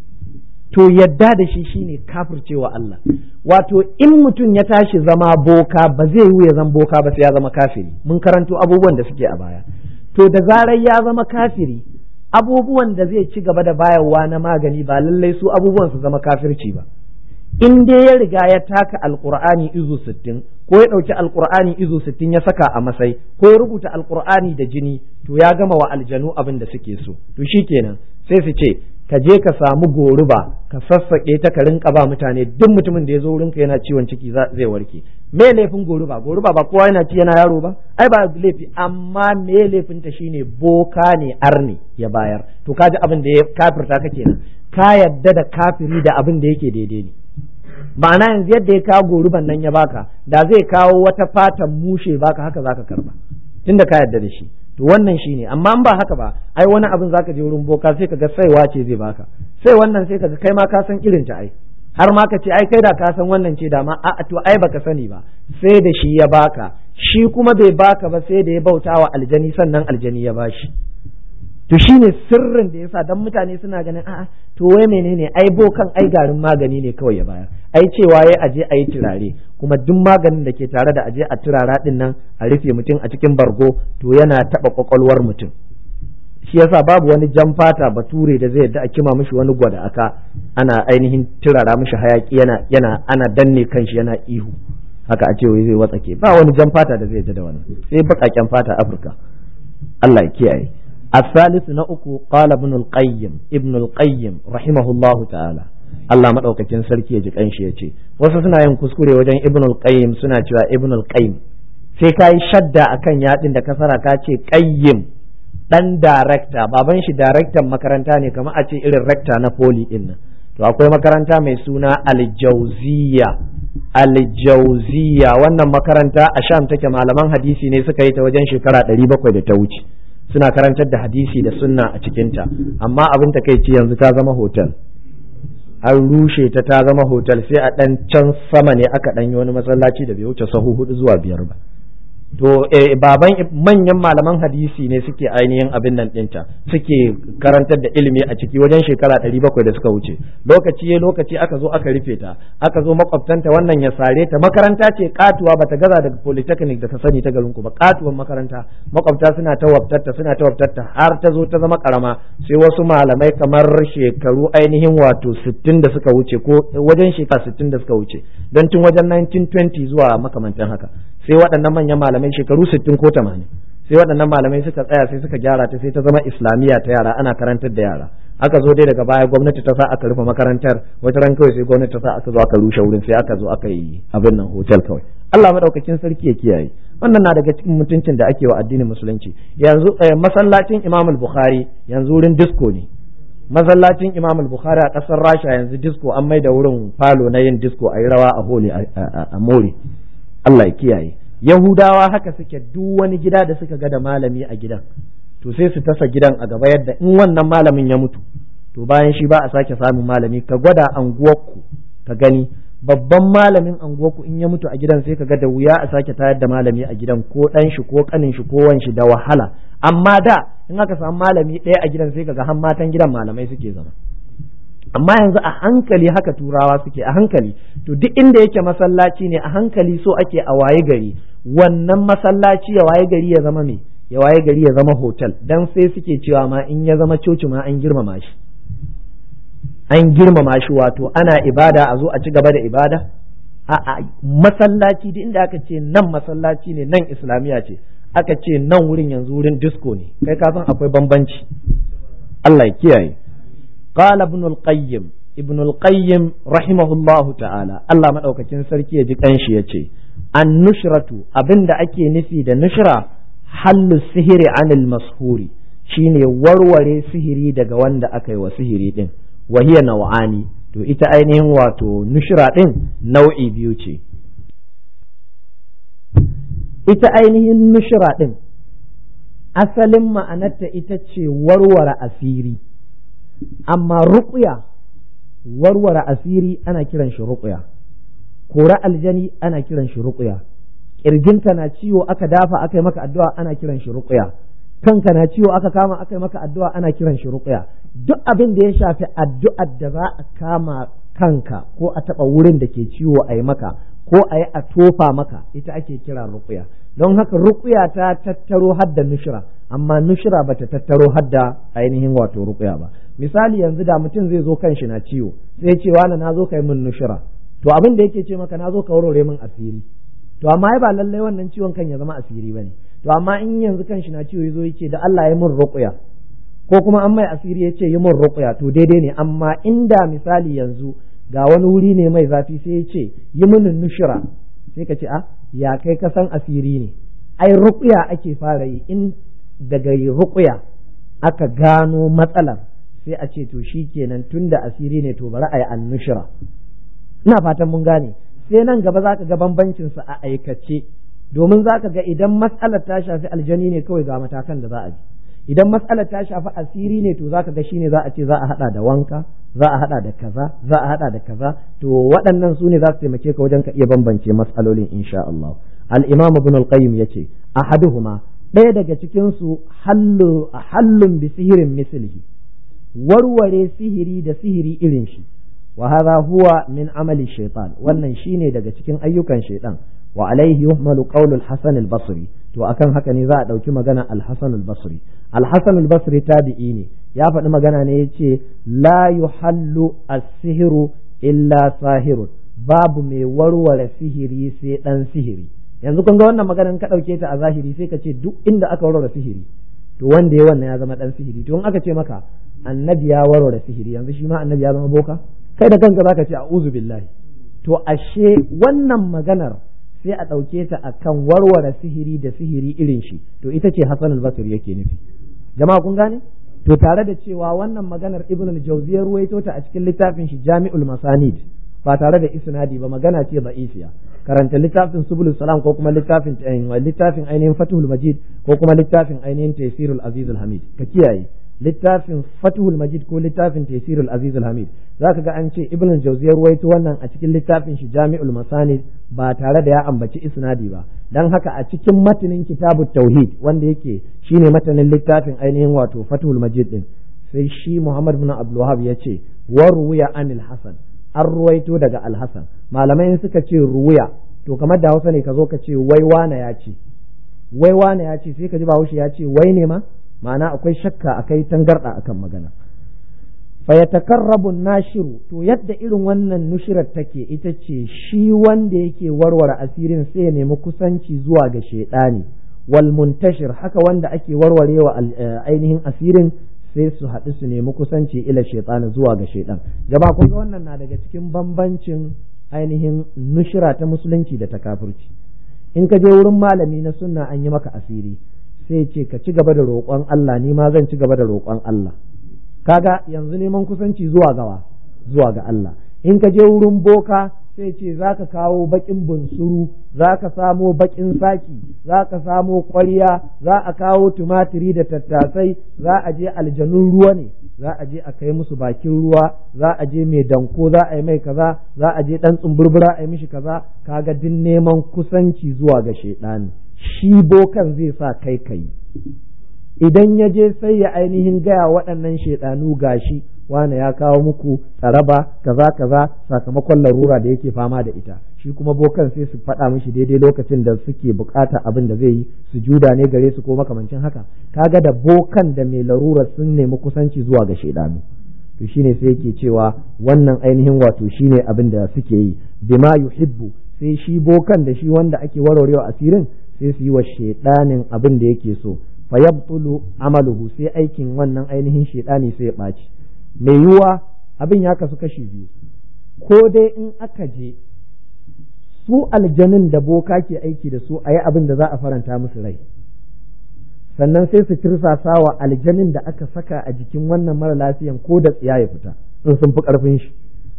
To yadda da shi shine kafircewa Allah. Wato in mutum ya tashi zama boka ba zai yi ya zama boka ba sai ya zama kafiri. Mun karanto abubuwan da suke a baya. To da zarar ya zama kafiri, abubuwan da zai ci gaba da bayarwa na magani ba lallai su abubuwan su zama kafirci ba. In dai ya riga ya taka alqur'ani izu 60 ko ya dauki alqur'ani izu 60 ya saka a masai ko ya rubuta alqur'ani da jini, to ya gama wa aljanu abin da suke so. To shikenan sai su ce ka je ka samu goruba ka sassaƙe ta ka rinka ba mutane, duk mutumin da ya zo wurinka yana ciwon ciki zai warke. Me laifin goruba? Goruba ba kowa yana ci yana yaro ba, ai ba laifi, amma me laifin ta shine boka ne arni ya bayar. To kaji abin da ya kafirta ka kenan, ka yadda da kafiri da abin da yake daidai ne. Ma'ana yanzu yadda ya kawo goruban nan ya baka, da zai kawo wata fatan mushe baka, haka zaka karba tunda ka yadda da shi. To wannan shine, amma in ba haka ba, ai wani abin zaka je wurin boka sai kaga saiwa ce zai baka, sai wannan sai kaga kai ma ka san irin ta, ai har ma ka ce ai kai da ka san wannan ce da ma a to ai baka sani ba, sai da shi ya baka, shi kuma bai baka ba sai da ya bauta wa aljani sannan aljani ya bashi. To shine sirrin da yasa dan mutane suna ganin a'a to wai menene, ai bokan ai garin magani ne kawai ya bayar, ai cewa yayi aje ayi turare, kuma duk maganin da ke tare da aje a turara din nan a rufe mutum a cikin bargo to yana taba kwakwalwar mutum. Shi yasa babu wani jan fata bature da zai yadda a kima mishi wani gwada aka ana ainihin turara mishi hayaki yana ana danne kanshi yana ihu haka a ce wai zai watsake. Ba wani jan fata da zai yadda da wannan, sai bakaken fata Afirka. Allah ya kiyaye. الثالث نأكو قال ابن القيم رحمه الله تعالى. Allah madaukakin sarki ya ji kanshi ya ce wasu suna yin kuskure wajen ibn al-qayyim, suna cewa ibn al-qayyim sai kai shadda akan yadin da kasara ka ce qayyim dan director, baban shi director makaranta ne kamar a ce irin rector na poli din nan. To akwai makaranta mai suna al-jawziya. Wannan makaranta a Sham take, malaman hadisi ne suka yi ta wajen shekara 700 da ta wuce, suna karantar da hadisi da sunna a cikinta, amma abin takeici yanzu ta zama hotel, an rushe ta zama hotel, sai a ɗan can sama ne aka ɗanyi wani masallaci da bai wuce sahu 4 zuwa 5 ba. To baban manyan malaman hadisi ne suke ainihin abin nan ɗinta, suke karantar da ilimi a ciki wajen shekara 700 da suka wuce. Lokaci aka zo aka rufe ta, aka zo makwabtanta wannan ya sare ta. Makaranta ce katuwa, bata gaza daga polytechnic da ta sani ta garin ku ba, katuwan makaranta. Makwabta suna ta wabtatta har ta zo ta zama karama, sai wasu malamai kamar shekaru ainihin wato 60 da suka wuce, ko wajen shekara 60 da suka wuce, don tun wajen 1920 zuwa makamantan haka, sai waɗannan manyan malamai shekaru 60 ko 80, sai waɗannan malamai suka tsaya sai suka gyara ta, sai ta zama islamiyya ta yara, ana karantar da yara. Aka zo dai daga baya gwamnati ta sa aka rufe makarantar, wata ran kawai sai gwamnati ta sa aka zo aka rushe wurin, sai aka zo aka yi abin nan hotel kawai. Allah madaukakin sarki ya kiyaye. Wannan na daga cikin mutuncin da ake wa addinin musulunci. Yanzu masallacin Imam al-Bukhari yanzu wurin disco ne. Masallacin Imam al-Bukhari a ƙasar Rasha yanzu disco, an mai da wurin falo na yin disco, a yi rawa a holi a more. Allah ya kiyaye. Yahudawa haka suke, duk wani gida da suka ga da malami a gidan to sai su tasa gidan a gaba, yadda in wannan malamin ya mutu to bayan shi ba a sake samun malami. Ka gwada anguwarku ka gani, babban malamin anguwarku in ya mutu a gidan sai ka ga da wuya a sake tayar da malami a gidan, ko dan shi ko kanin shi ko wan shi, da wahala. Amma da in aka samu malami ɗaya a gidan sai ka ga har matan gidan malamai suke zama. Amma yanzu a hankali haka turawa suke, a hankali. To duk inda yake masallaci ne, a hankali so ake a waye gari wannan masallaci ya waye gari ya zama me, ya waye gari ya zama hotel. Dan sai suke cewa ma in ya zama coci ma an girmama shi, wato ana ibada a zo a ci gaba da ibada. A masallaci duk inda aka ce nan masallaci ne, nan islamiya ce, aka ce nan wurin yanzu wurin disco ne, kai ka san akwai bambanci. Allah ya kiyaye. qala ibn al-qayyim rahimahullahu ta'ala Allah madaukakin sarki ya ji kanshi yace an-nushratu abinda ake nufi da nushra hallu sihiri anil mashuri shine warware sihiri daga wanda aka yi wa sihiri din wa hiya naw'ani to ita ainihin wato nushra din nau'i biyu ce ita ainihin nushra din asalin ma'anarta ita ce warware asiri amma ruqya warware asiri ana kiran shi ruqya kora aljani ana kiran shi ruqya kirjinka na ciwo aka dafa aka yi maka addu'a ana kiran shi ruqya kanka na ciwo aka kama aka yi maka addu'a ana kiran shi ruqya duk abin da ya shafi addu'ar da za a kama kanka ko a taba wurin da ke ciwo a yi maka ko a yi a tofa maka ita ake kira ruqya don haka ruqya ta tattaro hadda nushra amma nushra bata tattaro hadda ainihin wato ruqya ba misali yanzu da mutum zai zo kan shi na ciwo sai ce wani na zo kai min nushra to abin da yake ce maka na zo ka warware min asiri to amma ba lallai wannan ciwon kan ya zama asiri bane to amma in yanzu kan shi na ciwo yazo yace da Allah ya min ruqya ko kuma an mai asiri yace yi min ruqya to daidai ne amma inda misali yanzu ga wani wuri ne mai zafi sai ya ce yi min nushra sai ka ce ya kai ka san asiri ne ai ruqya ake fara yi in daga ruqya aka gano matsalar sai a ce to shikenan tunda asiri ne to bari a yi annushra ina fatan mun gane sai nan gaba zaka ga bambancin su a aikace domin zaka ga idan matsalar ta shafi aljani ne kawai ga matakan da za a bi idan matsalar ta shafi asiri ne to zaka ga shine za a ce za a hada da wanka za a hada da kaza za a hada da kaza to waɗannan su ne za su taimake ka wajen ka iya bambance matsalolin insha Allah al-imam ibn al-qayyim yace ahaduhuma ɗaya daga cikin su hallun bi sihirin mislihi warware sihiri da sihiri irin shi wa hadha huwa min amali shaytan wannan shine daga cikin ayyukan shaytan wa alaihi yuhmalu qawlu al-hasan al-basri to akan haka ne za a dauki magana al-hasan al-basri al-hasan al-basri tabi'i ne ya faɗi magana ne yace la yuhallu as-sihru illa sahirun babu mai warware sihiri sai dan sihiri yanzu kun ga wannan maganar ka dauke ta a zahiri sai ka ce duk inda aka warware sihiri to wanda ya wannan ya zama dan sihiri to in aka ce maka annabi ya warware sihiri yanzu shi ma annabi ya zama boka kai da kanka zaka ce a'udhu billahi to ashe wannan maganar sai a ɗauke ta akan warware sihiri da sihiri irin shi to ita ce Hassan al-Basri yake nufi jama'a kun gane to tare da cewa wannan maganar Ibn al-Jawzi ya ruwaito ta a cikin littafin shi Jami'ul Masanid ba tare da isnadi ba magana ce da'ifiya karanta littafin Subulus Salam ko kuma littafin ainihin Fathul Majid ko kuma littafin ainihin Taysirul Aziz al-Hamid ka kiyaye littafin Fathul Majid ko littafin Taysirul Aziz al-Hamid zaka ga an ce Ibn al-Jawzi ya ruwaito wannan a cikin littafin shi Jami'ul Masanid ba tare da ya ambaci isnadi ba dan haka a cikin matanin Kitabut Tauhid wanda yake shine matanin littafin ainihin wato Fathul Majid din sai shi Muhammad bin Abdul Wahhab ya ce wa ruwiya anil Hasan an ruwaito daga al-Hasan malamai suka ce ruwiya to kamar da Hausa ne ka zo ka ce wai wana ya ce wai wana ya ce sai ka ji Bahaushe ya ce wai ne ma ma'ana akwai shakka akai tangarda akan magana fa yatakarrabu nashiru to yadda irin wannan nushirar take ita ce shi wanda yake warware asirin sai ya nemi kusanci zuwa ga shedani wal muntashir haka wanda ake warwarewa ainihin asirin sai su haɗu su nemi kusanci ila shaytan zuwa ga shaytan jama'a kun ga wannan na daga cikin bambancin ainihin nushira ta musulunci da ta kafirci in ka je wurin malami na sunna an yi maka asiri sai ce ka ci gaba da roƙon Allah ni ma zan ci gaba da roƙon Allah kaga yanzu neman kusanci zuwa ga Allah in ka je wurin boka sai ce zaka kawo bakin bunsuru zaka samo bakin saki zaka samo ƙwarya za a kawo tumatiri da tattasai za a je aljanun ruwa ne za a je a kai musu bakin ruwa za a je mai danko za a yi mai kaza za a je dan tsumburbura a yi mishi kaza kaga din neman kusanci zuwa ga shedani shi bokan zai sa kai idan ya je sai ya ainihin gaya waɗannan shaidanu gashi wane ya kawo muku tsaraba kaza sakamakon larura da yake fama da ita shi kuma bokan sai su faɗa mishi daidai lokacin da suke bukata abin da zai yi su juda ne gare su ko makamancin haka kaga da bokan da mai larura sun nemi kusanci zuwa ga shaidanu to shine sai yake cewa wannan ainihin wato shine abin da suke yi bima yuhibbu sai shi bokan da shi wanda ake warwarewa asirin sai su yi wa shaidanin abin da yake so fa yabtulu amaluhu sai aikin wannan ainihin shaidani sai ya ɓaci mai yiwuwa abin ya kasu kashi biyu, ko dai in aka je su aljanin da boka ke aiki da su a yi abin da za a faranta musu rai, sannan sai su tirsasa wa aljanin da aka saka a jikin wannan mara lafiyan ko da tsiya ya fita in sun fi ƙarfin shi,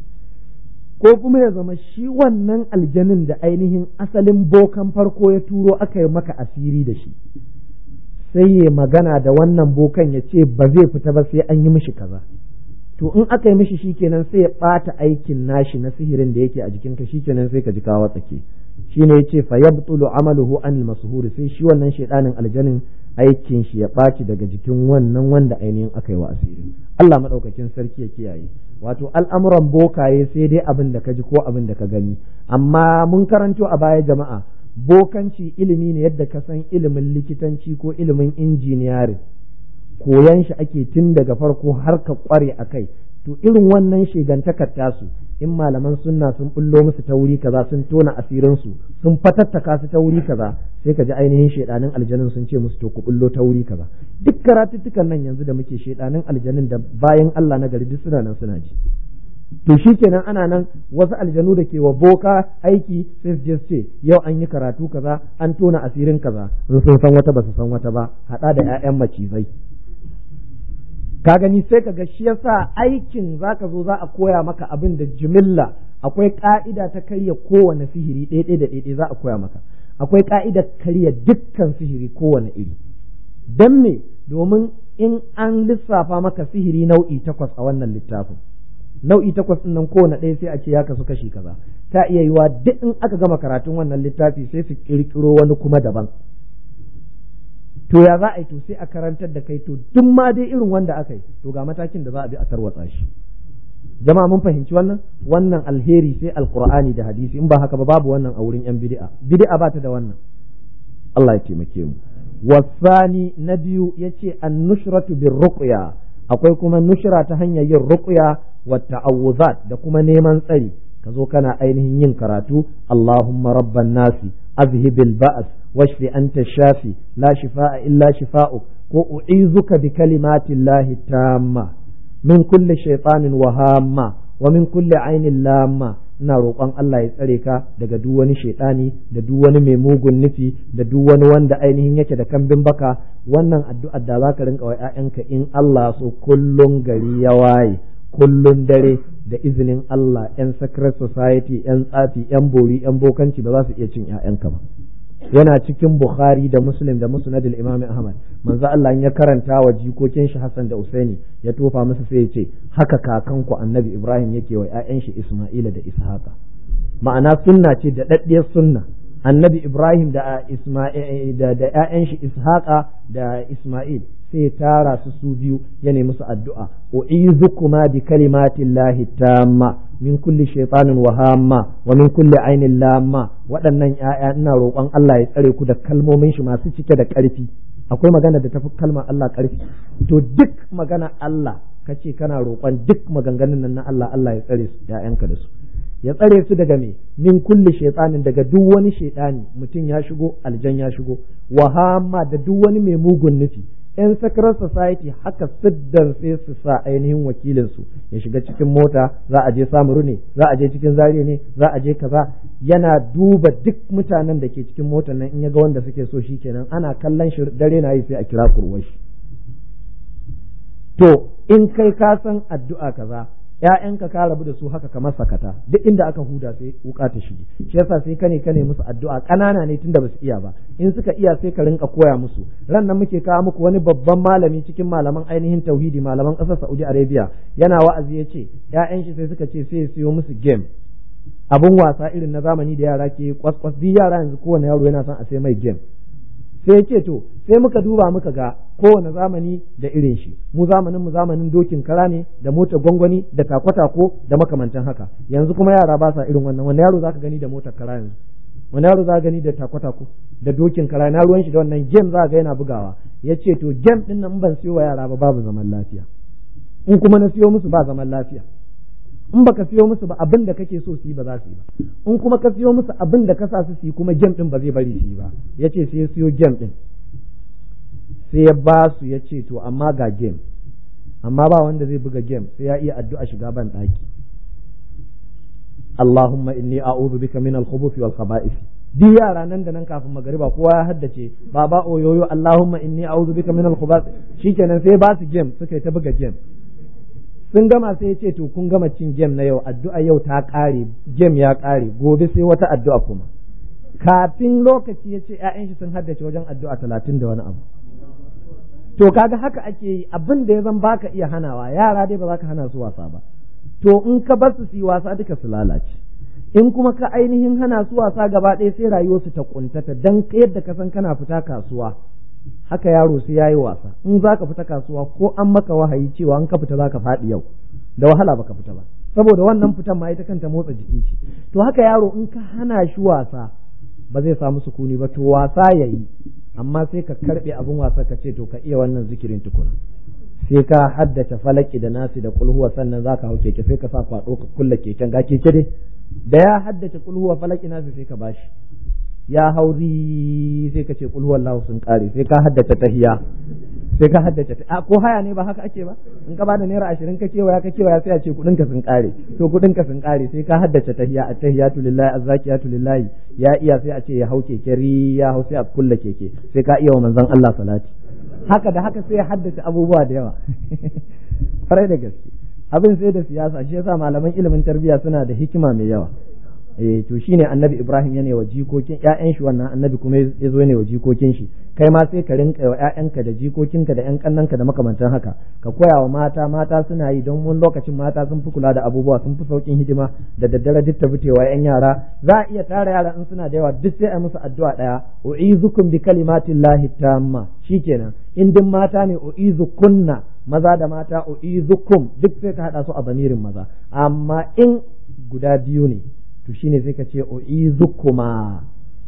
ko kuma ya zama shi wannan aljanin da ainihin asalin bokan farko ya turo aka yi maka asiri da shi, sai ya magana da wannan bokan ya ce ba zai fita ba sai an yi mishi kaza. To in aka yi mishi shikenan sai ya ɓata aikin nashi na sihirin da yake a jikinka, shikenan sai ka ji kawo tsake. Shine yace fa yabtulu amaluhu anil mashhur, sai shi wannan shedanin aljanin aikin shi ya ɓaci daga jikin wannan wanda ainihin aka yi wa asiri. Allah madaukakin sarki ya kiyaye. Wato al'amuran bokaye sai dai abin da ka ji ko abin da ka gani, amma mun karanto a baya jama'a, bokanci ilimi ne yadda ka san ilimin likitanci ko ilimin injiniyarin, koyan shi ake tun daga farko har ka kware a kai. To irin wannan shigantakar tasu, in malaman sunna sun bullo musu ta wuri kaza, sun tona asirinsu, sun fatattaka su ta wuri kaza, sai ka ji ainihin shedanin aljanin sun ce musu to ku bullo ta wuri kaza. Duk karatuttukan nan yanzu da muke, shedanin aljanin da bayan Allah na gari duk suna nan suna ji. To shi kenan ana nan wasu aljanu da ke wa boka aiki sai su je su ce yau an yi karatu kaza, an tona asirin kaza, sun san wata ba su san wata ba, haɗa da 'ya'yan macizai. Ka gani sai ka ga shi yasa aikin zaka zo za a koya maka abin da jimilla, akwai ka'ida ta karya kowane sihiri ɗaiɗai da ɗaiɗai za a koya maka, akwai ka'idar karya dukkan sihiri kowane iri. Don me? Domin in an lissafa maka sihiri nau'i 8 a wannan littafin, nau'i 8 ɗin nan kowane ɗaya sai a ce ya kasu kashi kaza, ta iya yiwa duk in aka gama karatun wannan littafi sai su kirkiro wani kuma daban. To ya za a yi? To sai a karantar da kai, to duk ma dai irin wanda aka yi, to ga matakin da za a bi a tarwatsa shi. Jama'a mun fahimci wannan alheri sai alqur'ani da hadisi, in ba haka ba babu wannan a wurin yan bid'a ba ta da wannan. Allah ya taimake mu. Wasani na biyu yace an-nushratu bir-ruqya, akwai kuma nushra ta hanyar yin ruqya wa ta'awuzat da kuma neman tsari. Ka zo kana ainihin yin karatu, Allahumma rabban nasi azhibil ba'as washfi anta shafi la shifaa illa shifaa'uk, ko u'izuka bi kalimatillahi tamma min kulli shaytanin wa hamma wa min kulli ainin lamma. Ina roƙon Allah ya tsare ka daga duk wani shaytani da duk wani mai mugun nufi da duk wani wanda ainihin yake da kambin baka. Wannan addu'ar da zaka rinka wa ƴaƴanka in Allah so kullun gari ya waye, kullun dare, da izinin Allah, ‘yan secret society, ‘yan tsafi, ‘yan bori, ‘yan bokanci ba za su iya cin ‘ya'yanka ba. Yana cikin Bukhari da Muslim da Musnad al-Imam Ahmad, manzo Allah ya karanta wa jikokin shi Hassan da Usaini, ya tofa musu sai ya ce haka kakanku Annabi Ibrahim yake wa ‘ya'yan shi Isma'ila da Ishaqa. Ma'ana sunna ce da daddiyar sunna. Annabi Ibrahim da Isma'il da ‘ya'yan shi Ishaqa da Isma'il sai tara su biyu ya nemi musu addu'a, u'izukuma bi kalimatillahi tamma min kulli shaytanin wa hamma wa min kulli ainin lamma. Waɗannan ƴaƴa ina roƙon Allah ya tsare ku da kalmomin shi masu cike da ƙarfi. Akwai magana da tafi kalmar Allah ƙarfi? To duk magana Allah kace kana roƙon duk maganganun nan na Allah, Allah ya tsare su ƴaƴanka da su. Ya tsare su daga me? Min kulli shaytanin, daga duk wani shaytani, mutum ya shigo, aljan ya shigo, wa hamma, da duk wani mai mugun nufi. ‘Yan secret society haka siddan sai su sa ainihin wakilinsu ya shiga cikin mota, za a je Samuru ne, za a je cikin Zariya ne, za a je kaza, yana duba duk mutanen da ke cikin motar nan, in ya ga wanda suke so shi kenan ana kallon shi dare na yi sai a kira kurwar shi. To in kai ka san addu'a kaza, ‘ya'yanka ka rabu da su haka kamar sakata, duk inda aka huda sai wuka ta shige. Shi yasa sai kane musu addu'a, ƙanana ne tunda basu iya ba, in suka iya sai ka rinka koya musu. Ran nan muke kawo muku wani babban malami cikin malaman ainihin tauhidi, malaman ƙasar Saudi Arabia, yana wa'azi ya ce ‘ya'yan shi sai suka ce sai ya siyo musu game, abun wasa irin na zamani da yara ke kwaskwas. Duk yara yanzu kowane yaro yana son a sai mai game. Sai ya ce to sai muka duba muka ga kowane zamani da irin shi, mu zamanin dokin kara ne da mota gwangwani da takwatako da makamantan haka. Yanzu kuma yara ba sa irin wannan. Wani yaro zaka gani da motar kara yanzu? Wani yaro zaka gani da takwatako da dokin kara? Na ruwan shi da wannan game za ga yana bugawa. Ya ce to game din nan ban siyo wa yara ba babu zaman lafiya, in kuma na siyo musu ba zaman lafiya. In baka siyo musu ba abin da kake so su yi ba za su yi ba, in kuma ka siyo musu abin da ka sa su yi kuma game din ba zai bari su yi ba. Yace sai ya siyo game din, sai ya ba su, ya ce to amma ga game, amma ba wanda zai buga game sai ya iya addu'a shiga ban daki Allahumma inni a'udhu bika min al-khubuthi wal khaba'ith duk yara nan da nan kafin magariba kowa ya haddace baba oyoyo Allahumma inni a'udhu bika min al-khubuth shikenan sai ba su game suka yi ta buga game sun gama sai ya ce to kun gama cin game na yau addu'a yau ta kare game ya kare gobe sai wata addu'a kuma kafin lokaci ya ce ƴaƴan shi sun haddace wajen addu'a 30 da wani abu to kaga haka ake yi abin da ya zan baka iya hanawa yara dai ba za ka hana su wasa ba to in ka bar su yi wasa duka su lalace in kuma ka ainihin hana su wasa gaba ɗaya sai rayuwarsu ta kuntata dan yadda ka san kana fita kasuwa haka yaro sai yayi wasa in za ka fita kasuwa ko an maka wahayi cewa in ka fita za ka faɗi yau da wahala baka fita ba saboda wannan fitan ma ita kanta motsa jiki ce to haka yaro in ka hana shi wasa ba zai samu sukuni ba to wasa yayi amma sai ka karbe abin wasa ka ce to ka iya wannan zikirin tukuna sai ka haddace falaki da nasi da kulhuwa sannan zaka hau keke sai ka sa kwado ka kulla keken ga keke dai da ya haddace kulhuwa falaki nasi sai ka bashi ya hauri sai ka ce kulhuwa Allah sun kare sai ka haddace tahiya sai ka haddace ko haya ne ba haka ake ba in ka bada naira 20 ka kewaya sai a ce kudin ka sun kare to kudin ka sun kare sai ka haddace tahiya at-tahiyatu lillahi az-zakiyatu lillahi ya iya sai a ce ya hau keke ya hau sai a kulla keke sai ka iya wa manzon Allah salati haka da haka sai ya haddace abubuwa da yawa farai da gaske abin sai da siyasa shi yasa malaman ilimin tarbiyya suna da hikima mai yawa to shine annabi Ibrahim yana wa jikokin ƴaƴan shi wannan annabi kuma yazo ne wa jikokin shi kai ma sai ka rinka wa ƴaƴanka da jikokinka da ƴan kannanka da makamantan haka ka koya wa mata suna yi don wani lokacin mata sun fi kula da abubuwa sun fi saukin hidima da daddare duk ta fitewa ƴan yara za a iya tara yara in suna da yawa duk sai a musu addu'a daya u'izukum bi kalimatillahi tamma shikenan in din mata ne u'izukunna maza da mata u'izukum duk sai ka hada su a zamirin maza amma in guda biyu ne to shine sai ka ce u'izukuma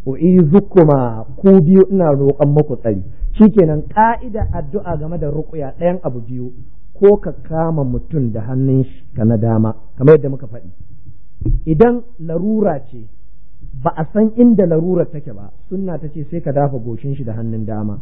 ku biyu ina roƙon muku tsari shikenan ka'ida addu'a game da ruqya ɗayan abu biyu ko ka kama mutum da hannun shi ka na dama kamar yadda muka faɗi idan larura ce ba a san inda larurar take ba sunna ta ce sai ka dafa goshin shi da hannun dama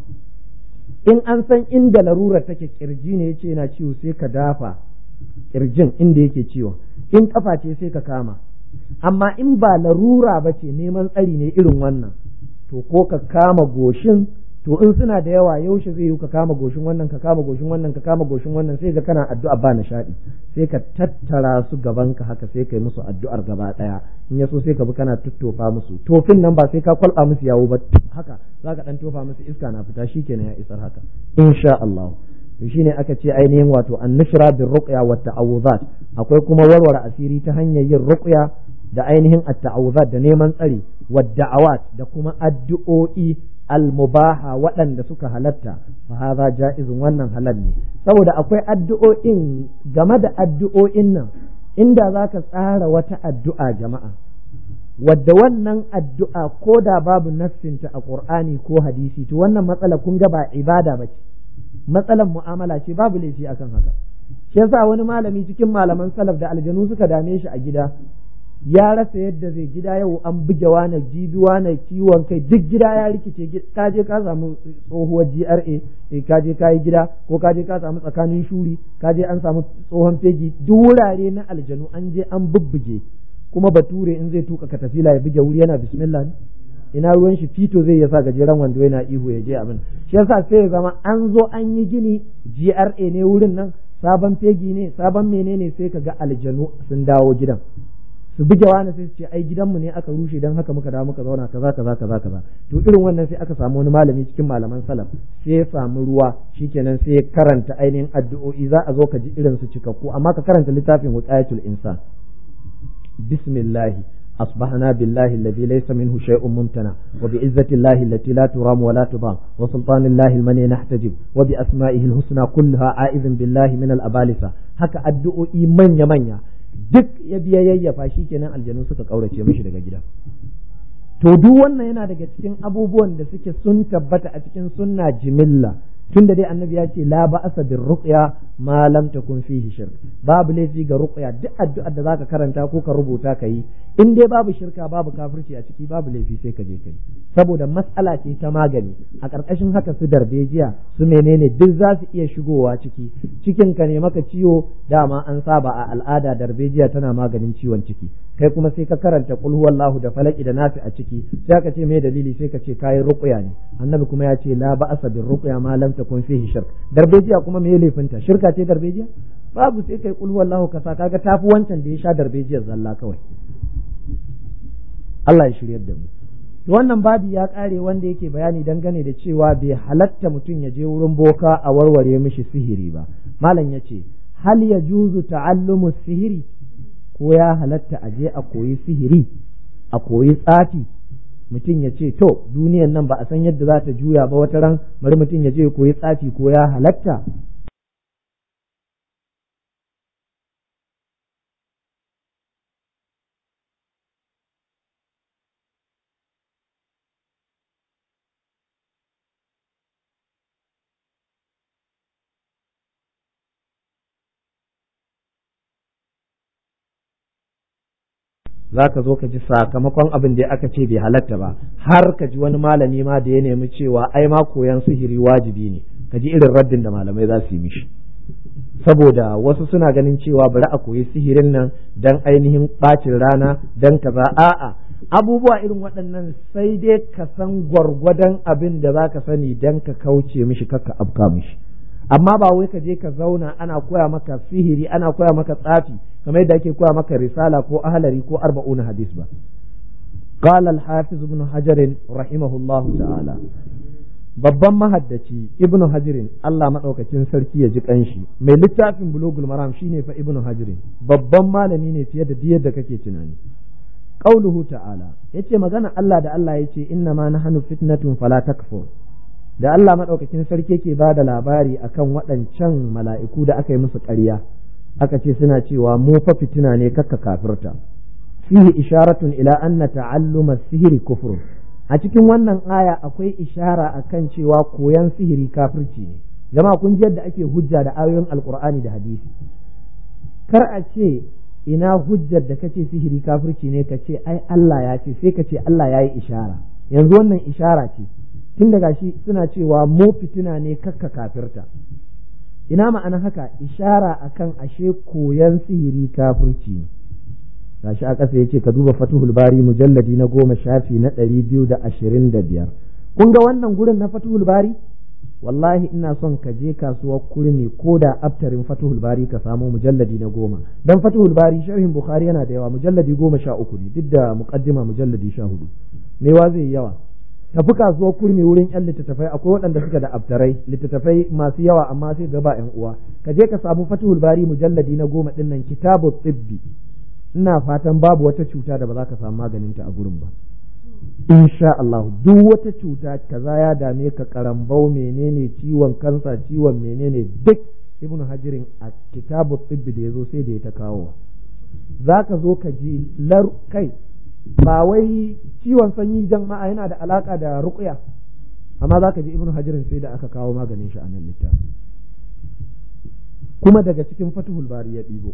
in an san inda larurar take kirji ne yace yana ciwo sai ka dafa kirjin inda yake ciwo in kafa ce sai ka kama amma in ba larura ba ce neman tsari ne irin wannan to ko ka kama goshin to in suna da yawa yaushe zai yi ka kama goshin wannan ka kama goshin wannan ka kama goshin wannan sai ga kana addu'a ba nishadi sai ka tattara su gaban ka haka sai kai musu addu'ar gaba daya in yaso sai ka bi kana tuttofa musu tofin nan ba sai ka kwalba musu yawo ba haka zaka dan tofa musu iska na fita shikenan ya isar haka insha Allah to shine aka ce ainihin wato an-nushra bir ruqya wa ta'awuzat akwai kuma warware asiri ta hanyar yin ruqya da ainihin at-ta'awuzat da neman tsari wa da'awat da kuma addu'o'i al-mubaha waɗanda suka halatta fa hadha ja'izun wannan halal ne saboda akwai addu'o'in game da addu'o'in nan inda zaka tsara wata addu'a jama'a wadda wannan addu'a ko da babu nassinta a Qur'ani ko hadisi to wannan matsala kun ga ba ibada bace matsalan mu'amala ce babu laifi akan haka shi yasa wani malami cikin malaman salaf da aljanu suka dame shi a gida ya rasa yadda zai gida yau an buge wani jibiwa na ciwon kai duk gida ya rikice ka je ka samu tsohuwar GRA ka je ka yi gida ko ka je ka samu tsakanin shuri ka je an samu tsohon fegi duk wurare na aljanu an je an bubbuge kuma bature in zai tuka katafila ya buge wuri yana bismillah ina ruwan shi fito zai yasa gajeren wando yana ihu ya je abin shi yasa sai ya zama an zo an yi gini GRA ne wurin nan sabon fegi ne sabon menene sai ka ga aljanu sun dawo gidan su buge wani sai su ce ai gidanmu ne aka rushe dan haka muka dawo muka zauna kaza to irin wannan sai aka samu wani malami cikin malaman salaf sai ya samu ruwa shikenan sai ya karanta ainihin addu'o'i za a zo ka ji irin su cikakku amma ka karanta littafin wiqayatul insan bismillah أصبحنا بالله الذي ليس منه شيء ممتنع وبعزة الله التي لا ترام ولا تضام وسلطان الله المني نحتجب وبأسمائه الحسنى كلها عائذ بالله من الأبالسة هكا أدعو إيمان يمانيا duk ya biya yayyafa shi kenan aljanu suka kaurace mishi daga gida to duk wannan yana daga cikin abubuwan da suke sun tabbata a cikin sunna jimilla tunda dai annabi ya ce la ba'asa bir ruqya ma lam takun fihi shirk babu laifi ga ruqya duk addu'ar da zaka karanta ko ka rubuta kai in dai babu shirka babu kafirci a ciki babu laifi sai ka je kai saboda matsala ce ta magani. A ƙarƙashin haka su darbejiya su menene duk za su iya shigowa ciki. Cikin ka ne maka ciwo, dama an saba a al'ada darbejiya tana maganin ciwon ciki, kai kuma sai ka karanta qul huwallahu da falaki da nasi a ciki, sai aka ce me dalili, sai ka ce kayi ruqya ne, annabi kuma ya ce la ba'asa bir ruqya ma lam takun fihi shirk. Darbejiya kuma me laifinta, shirka ce darbejiya? Babu, sai kai qul huwallahu ka sa, kaga tafi wancan da ya sha darbejiyar zalla kawai. Allah ya shiryar da mu. Wannan babi ya kare wanda yake bayani dangane da cewa bai halatta mutum ya je wurin boka a warware mishi sihiri ba. Malam ya ce hal ya juzu ta'allumu sihiri, ko ya halatta a je a koyi sihiri, a koyi tsafi. Mutum ya ce to duniyan nan ba a san yadda za ta juya ba, wata ran bari mutum ya je ya koyi tsafi, ko ya halatta? za ka zo ka ji sakamakon abin da aka ce bai halatta ba, har ka ji wani malami ma da ya nemi cewa ai ma koyan sihiri wajibi ne. Ka ji irin raddin da malamai za su yi mishi, saboda wasu suna ganin cewa bari a koyi sihirin nan dan ainihin bacin rana dan kaza. A'a, abubuwa irin waɗannan sai dai ka san gwargwadon abin da za ka sani dan ka kauce mishi, kakka afka mishi. Amma ba wai ka je ka zauna ana koya maka sihiri, ana koya maka tsafi kamar yadda ake koya maka risala ko ahlari ko arba'una hadis ba. Qala al-hafiz ibn hajar rahimahullahu ta'ala, babban mahaddaci ibn hajar, Allah madaukakin sarki ya ji kanshi, mai littafin bulugul maram shine fa ibn hajar, babban malami ne fiye da yadda kake tunani. Qauluhu ta'ala, yace magana Allah da Allah yace inna ma nahnu fitnatun fala takfur. Da Allah madaukakin sarki yake ba da labari akan waɗancan mala'iku da aka yi musu ƙarya, aka ce suna cewa mu fa fitina ne, kakka kafirta. Fihi isharatun ila anna ta'alluma sihiri kufrun. A cikin wannan aya akwai ishara akan cewa koyan sihiri kafirci ne. Jama'a kun ji yadda ake hujja da ayoyin Alkur'ani da hadisi. Kar a ce ina hujjar da kace sihiri kafirci ne, ka ce ai Allah ya ce, sai ka ce Allah ya yi ishara. Yanzu wannan ishara ce. Tun daga shi suna cewa mu fitina ne, kakka kafirta. Ina ma'ana haka? Ishara akan ashe koyan sihiri kafirci ne. Gashi a ƙasa yace ka duba Fathul Bari mujalladi na 10 shafi na 225. Kun ga wannan gurin na Fathul Bari? Wallahi ina son ka je kasuwar kurmi ko da aftarin Fathul Bari ka samu mujalladi na 10. Dan Fathul Bari sharhin Bukhari yana da yawa, mujalladi 13 ne, duk da muqaddima mujalladi 14. Me wa zai yawa? Tafi kasuwar kurmi wurin yan littattafai, akwai waɗanda suka da aftarai, littattafai masu yawa amma sai gaba yan uwa. Ka je ka samu Fathul Bari mujalladi na 10 din nan, kitabut tibbi. Ina fatan babu wata cuta da ba za ka samu maganinta a gurin ba. Insha Allah, duk wata cuta kaza ya dame ka, karambau menene, ciwon kansa, ciwon menene, duk Ibn Hajirin a kitabut tibbi da yazo sai da ya ta kawo. Za ka zo ka ji kai ba wai ciwon sanyi jama'a yana da alaka da ruqya, amma za ka ji Ibn Hajirin sai da aka kawo maganin shi a nan littafin, kuma daga cikin Fathul Bari ya ɗibo.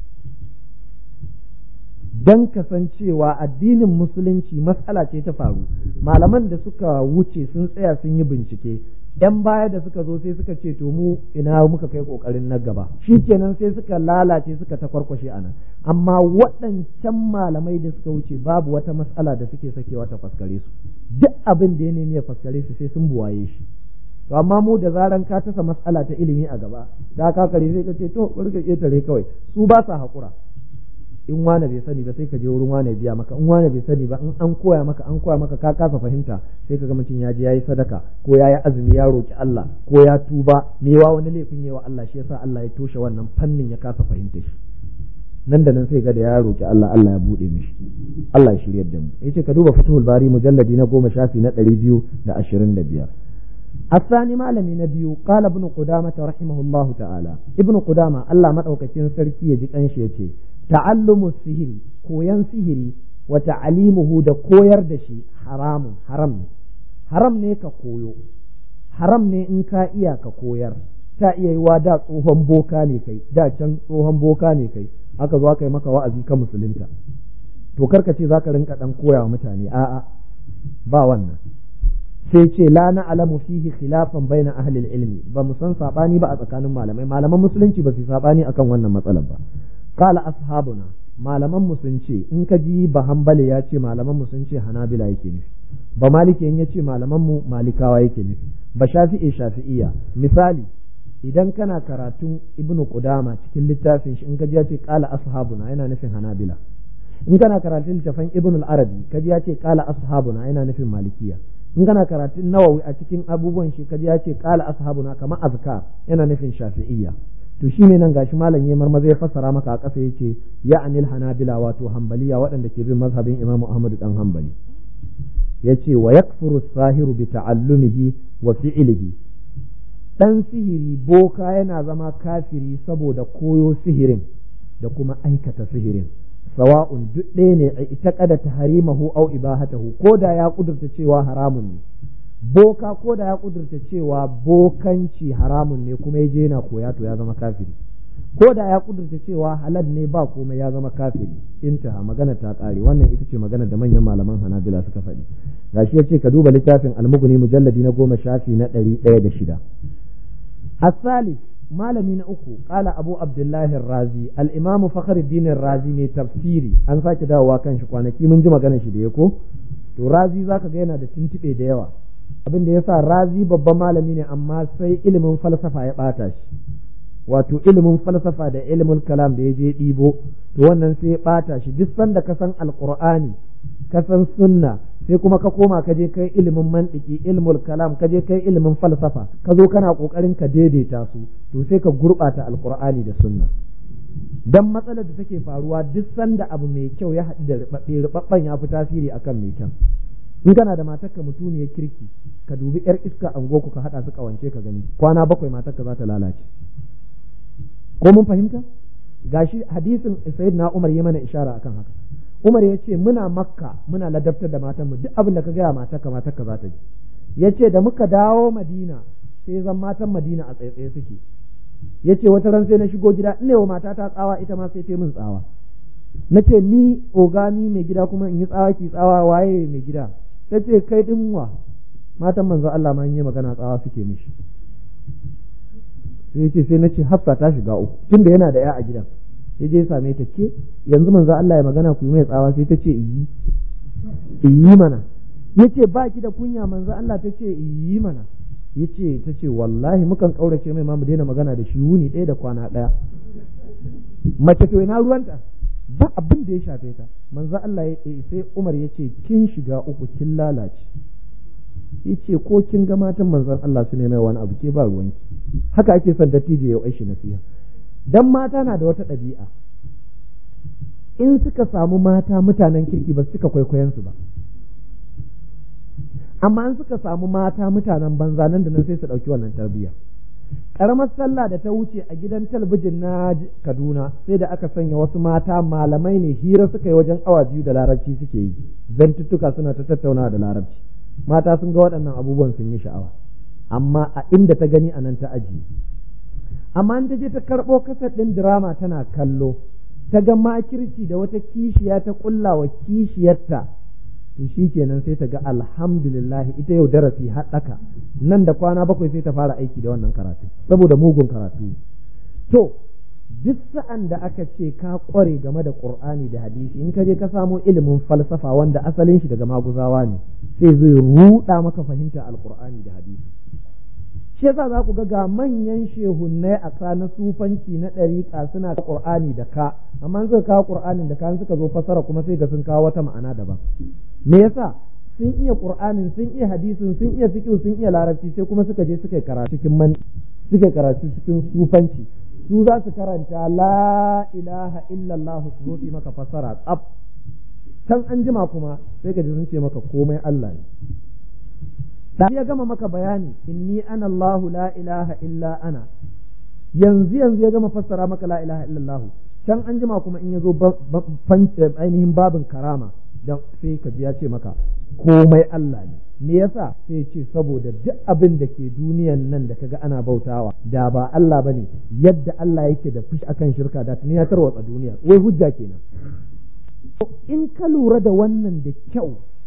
Dan kasancewa addinin musulunci matsala ce ta faru, malaman da suka wuce sun tsaya sun yi bincike, yan baya da suka zo sai suka ce to mu ina muka kai kokarin na gaba, shikenan sai suka lalace, suka ta kwarkwashe anan. Amma waɗancan malamai da suka wuce babu wata matsala da suke sakewa ta faskare su, duk abin da ya nemi ya faskare su sai sun buwaye shi. To amma mu da zaran ka tasa matsala ta ilimi a gaba, da ka kare sai ka ce to bari ka ketare kawai. Su ba sa hakura, in wane bai sani ba sai ka je wurin wane biya maka, in wane bai sani ba in an koya maka ka kasa fahimta, sai ka ga mutum ya je yayi sadaka ko yayi azumi ya roki Allah ko ya tuba, mewa wani laifin yawa Allah, shi yasa Allah ya toshe wannan fannin ya kasa fahimta shi. Nan da nan sai ga da ya roki Allah, Allah ya bude mishi. Allah ya shiryar da mu. Yace ka duba Fathul Bari mujalladi na 10 shafi na 225. الثاني malami na biyu, قال ابن قدامة رحمه الله تعالى. ابن قدامة Allah madaukakin sarki ya ji kanshi yace ta'allumu sihiri, koyan sihiri, wa ta'alimuhu da koyar da shi haram ne ka koyo, haram ne in ka iya ka koyar. Ta iya yiwa da tsohon boka ne kai, da can tsohon boka ne kai, aka zo aka yi maka wa'azi ka musulunta, to karka ce zaka rinka dan koya wa mutane, a'a ba wannan. sai ce la na'lamu fihi khilafan baina ahli ilmi, ba mu san sabani ba a tsakanin malamai, malaman musulunci ba su sabani akan wannan matsalar ba. qala ashabuna, malaman mu sun ce, in ka ji ba hanbali ya ce malaman mu sun ce hanabila yake nufi, ba maliki in ya ce malaman mu malikawa yake nufi, ba shafi'i shafi'iyya. misali idan kana karatun ibnu qudama cikin littafin shi, in ka ji ya ce qala ashabuna yana nufin hanabila. in kana karatun littafin ibnu al-arabi ka ji ya ce qala ashabuna yana nufin malikiya. in kana karatun nawawi a cikin abubuwan shi ka ji ya ce qala ashabuna kamar azkar yana nufin shafi'iyya. to shine nan gashi malam yayi marmaza ya fassara maka a ƙasa yace ya'anil hanabila, wato hanbaliya waɗanda ke bin mazhabin Imam Ahmad dan Hanbali. yace wa yakfuru sahiru bi ta'allumihi wa fi'lihi, dan sihiri boka yana zama kafiri saboda koyo sihirin da kuma aikata sihirin, sawa'un duk ɗaya ne ita kada tahrimahu aw ibahatahu, ko da ya kudurta cewa haramun ne boka, ko da ya kudurta cewa bokanci haramun ne kuma ya je yana koya, to ya zama kafiri. ko da ya kudurta cewa halal ne ba komai, ya zama kafiri. intaha, magana ta kare. wannan ita ce magana da manyan malaman Hanabila suka faɗi. gashi yace ka duba littafin Al-Mughni mujalladi na 10 shafi na 106. as-salis, malami na uku, qala Abu Abdullah ar-Razi, al-Imam Fakhruddin ar-Razi ne tafsiri, an sake dawowa kan shi kwanaki mun ji maganar shi da yako. to Razi zaka ga yana da tuntube da yawa. abin da yasa Razi babban malami ne, amma sai ilimin falsafa ya bata shi, wato ilimin falsafa da ilimin kalam da ya je ɗibo, to wannan sai ya ɓata shi. duk sanda ka san alƙur'ani ka san sunna, sai kuma ka koma ka je kai ilimin mantiki, ilmul kalam, ka je kai ilimin falsafa, ka zo kana ƙoƙarin ka daidaita su, to sai ka gurɓata alƙur'ani da sunna. dan matsalar da take faruwa, duk sanda abu mai kyau ya haɗu da riɓaɓɓen ya fi tasiri akan mai kyau. in kana da matarka mutuniyar kirki, ka dubi yar iska angoku ka haɗa su ƙawance ka gani, kwana 7 matarka za ta lalace. ko mun fahimta? gashi hadisin sayyidina Umar ya mana ishara akan haka. Umar ya ce muna Makka muna ladabtar da matan mu, duk abin da ka gaya matarka za ta ji. ya ce da muka dawo Madina sai zan matan Madina a tsaitsaye suke. ya ce wata ran sai na shigo gida, in ne wa matata tsawa, ita ma sai ta min tsawa. na ce ni ogani mai gida kuma in yi tsawa ki tsawa, waye mai gida? ta ce kai din wa? matan manzo Allah ma in yi magana tsawa suke mishi. sai ce sai na ce Hafsa ta shiga uku, tunda yana da ya a gidan. sai je same ta, ke yanzu manzo Allah ya magana ku mai tsawa? sai ta ce iyi mana. yace ba ki da kunya manzo Allah? ta ce iyi mana. yace ta ce wallahi mukan kaurace mai ma mu daina magana da shi wuni ɗaya da kwana ɗaya. mace to ina ruwanta? ba abin da ya shafe ta. manzo Allah sai Umar yace kin shiga uku, kin lalace. yace ko kin ga matan manzon Allah su ne mai wani abu, ke ba ruwanki. haka ake son dattijo ya aishi nasiha. dan mata na da wata ɗabi'a, in suka samu mata mutanen kirki ba suka kwaikwayon su ba, amma in suka samu mata mutanen banza nan da nan sai su ɗauki wannan tarbiyya. karamar sallah da ta wuce a gidan talabijin na Kaduna, sai da aka sanya wasu mata malamai ne, hira suka yi wajen awa 2 da larabci suke yi, zantuttuka suna ta tattaunawa da larabci. mata sun ga waɗannan abubuwan sun yi sha'awa, amma a inda ta gani a nan ta ajiye. amma in ta je ta karɓo kasar ɗin dirama tana kallo, ta ga makirci da wata kishiya ta ƙulla wa kishiyarta, to shi kenan sai ta ga alhamdulillah ita yau darasi haɗaka, nan da kwana 7 sai ta fara aiki da wannan karatu, saboda mugun karatu. to duk sa'an da aka ce ka ƙware game da Qur'ani da hadisi, in ka je ka samo ilimin falsafa wanda asalin shi daga maguzawa ne, sai zai ruɗa maka fahimta alƙur'ani da hadisi. shi yasa za ku ga manyan shehunnai a ka na sufanci na ɗariƙa suna da Qur'ani da ka, amma suka kawo Qur'anin da ka suka zo fasara kuma sai ga sun kawo wata ma'ana daban. me yasa? sun iya Qur'anin, sun iya hadisin, sun iya fiqh, sun iya larabci, sai kuma suka je suka karatu cikin sufanci. su za su karanta la ilaha illallah su zo maka fasara tsaf, can an jima kuma sai ka ji sun ce maka komai Allah ne. da ya gama maka bayani inni ana Allah la ilaha illa ana, yanzu ya gama fassara maka la ilaha illallah, can an jima kuma in ya zo ainihin babin karama, dan sai ka ji ya ce maka komai Allah ne. me yasa? sai ce saboda duk abin da ke duniyan nan da kaga ana bautawa da ba Allah bane, yadda Allah yake da fushi akan shirka da tuni ya tarwatsa duniya. wai hujja kenan. in ka lura da wannan da kyau,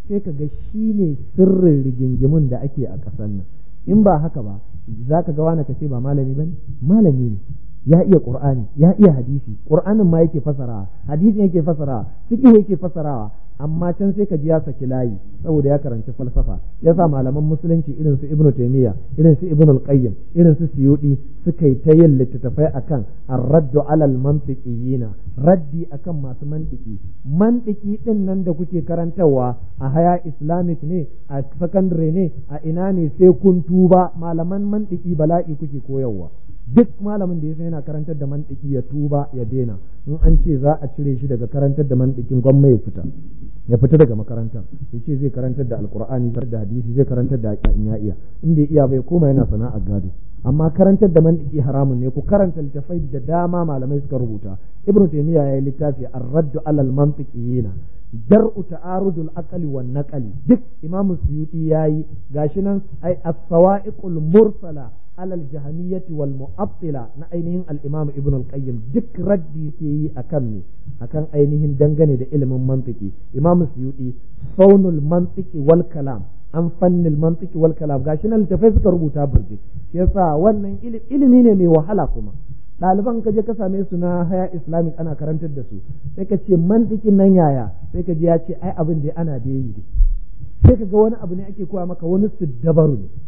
sai ka ga shi ne sirrin rigingimun da ake a ƙasar nan. In ba haka ba za ka ga wani ka ce ba malami ba ne, malami ne, ya iya qur'ani, ya iya hadisi, qur'anin ma yake fasarawa, hadisin yake fasarawa, fiqh yake fasarawa, amma can sai ka ji ya saki layi saboda ya karanci falsafa. Yasa malaman musulunci irin su Ibn Taymiyyah, irin su Ibn al-Qayyim, irin su Suyuti suka yi ta yin littattafai akan ar-raddu alal mantiqiyina, raddi akan masu mantiki. Mantiki din nan da kuke karantarwa a haya Islamic ne, a secondary ne, a ina ne, sai kun tuba. Malaman mantiki bala'i kuke koyarwa. Duk malamin da ya san yana karantar da mantiki ya tuba ya daina. In an ce za a cire shi daga karantar da mantikin, gwamma ya fita daga makarantar, ya ce zai karantar da alkur'ani, da hadisi, zai karantar da in ya iya, in bai iya bai koma yana sana'ar gado. Amma karantar da mantiki haramun ne. Ku karanta littafai da dama malamai suka rubuta. Ibn Taymiyyah ya yi littafi ar-raddu alal mantiqiyina, dar'u ta'arudul aqli wan naqli. Duk Imam Suyuti yayi, gashi nan ai as-sawa'iqul mursala alal jahamiyyati wal mu'attila na ainihin al-Imam Ibn al-Qayyim, duk raddi yake yi akan me, akan ainihin dangane da ilimin mantiki. Imam Suyuti saunul mantiki wal kalam, an fannil mantiki wal kalam, gashi nan littafai suka rubuta burjik. Yasa wannan ilimi ne mai wahala. Kuma ɗaliban ka je ka same su na haya Islamic ana karantar da su, sai ka ce mantikin nan yaya, sai ka ji ya ce ai abin da ana da yi, sai ka ga wani abu ne ake koya maka, wani siddabaru ne,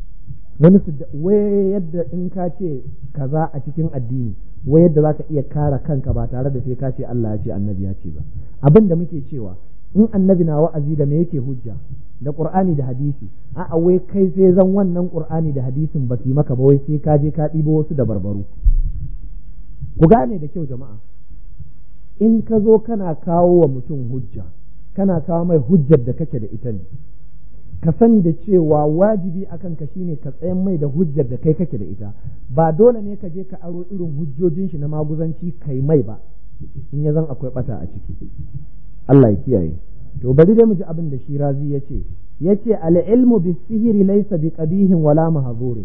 wai yadda in ka ce kaza a cikin addini, wai yadda za ka iya kare kanka ba tare da sai ka ce Allah ya ce annabi ya ce ba. Abin da muke cewa, in annabi na wa'azi da me yake hujja? Da Qur'ani da hadisi. A'a wai kai sai zan wannan Qur'ani da hadisin ba su yi maka ba, wai sai ka je ka ɗibo wasu da barbaru. Ku gane da kyau jama'a, in ka zo kana kawo wa mutum hujja, kana kawo mai hujjar da kake da ita ne, ka sani da cewa wajibi akan ka shine ka tsayan mai da hujjar da kai kake da ita. Ba dole ne ka je ka aro irin hujjojin shi na maguzanci kai mai ba, in ya zan akwai bata a ciki. Allah ya kiyaye. To bari dai mu ji abin da Shirazi yace al-ilmu bis-sihri laysa biqabihin wala mahzurin.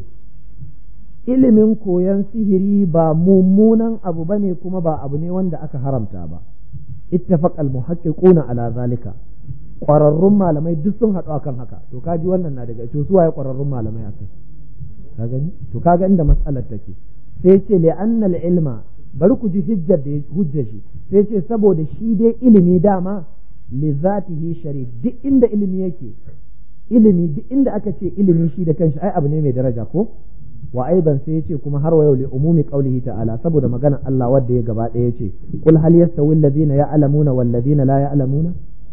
Ilimin koyon sihiri ba mummunan abu bane, kuma ba abu ne wanda aka haramta ba. Ittafaqa al-muhaqqiquna ala zalika. Ƙwararrun malamai duk sun haɗu akan haka. To kaji wannan na daga to su waye ƙwararrun malamai akai? Ka gani? To kaga inda mas'alar take. Sai ce li anna al-ilma, bari ku ji hujjar da hujjar shi. Sai ce saboda shi dai ilimi dama li zatihi sharif. Duk inda ilimi yake, ilimi duk inda aka ce ilimi shi da kanshi ai abu ne mai daraja ko? Wa aiban sai yace kuma har wa yau li umumi qaulihi ta'ala, saboda maganar Allah wanda ya gaba ɗaya yace qul hal yastawi alladhina ya'lamuna wal ladina la ya'lamuna,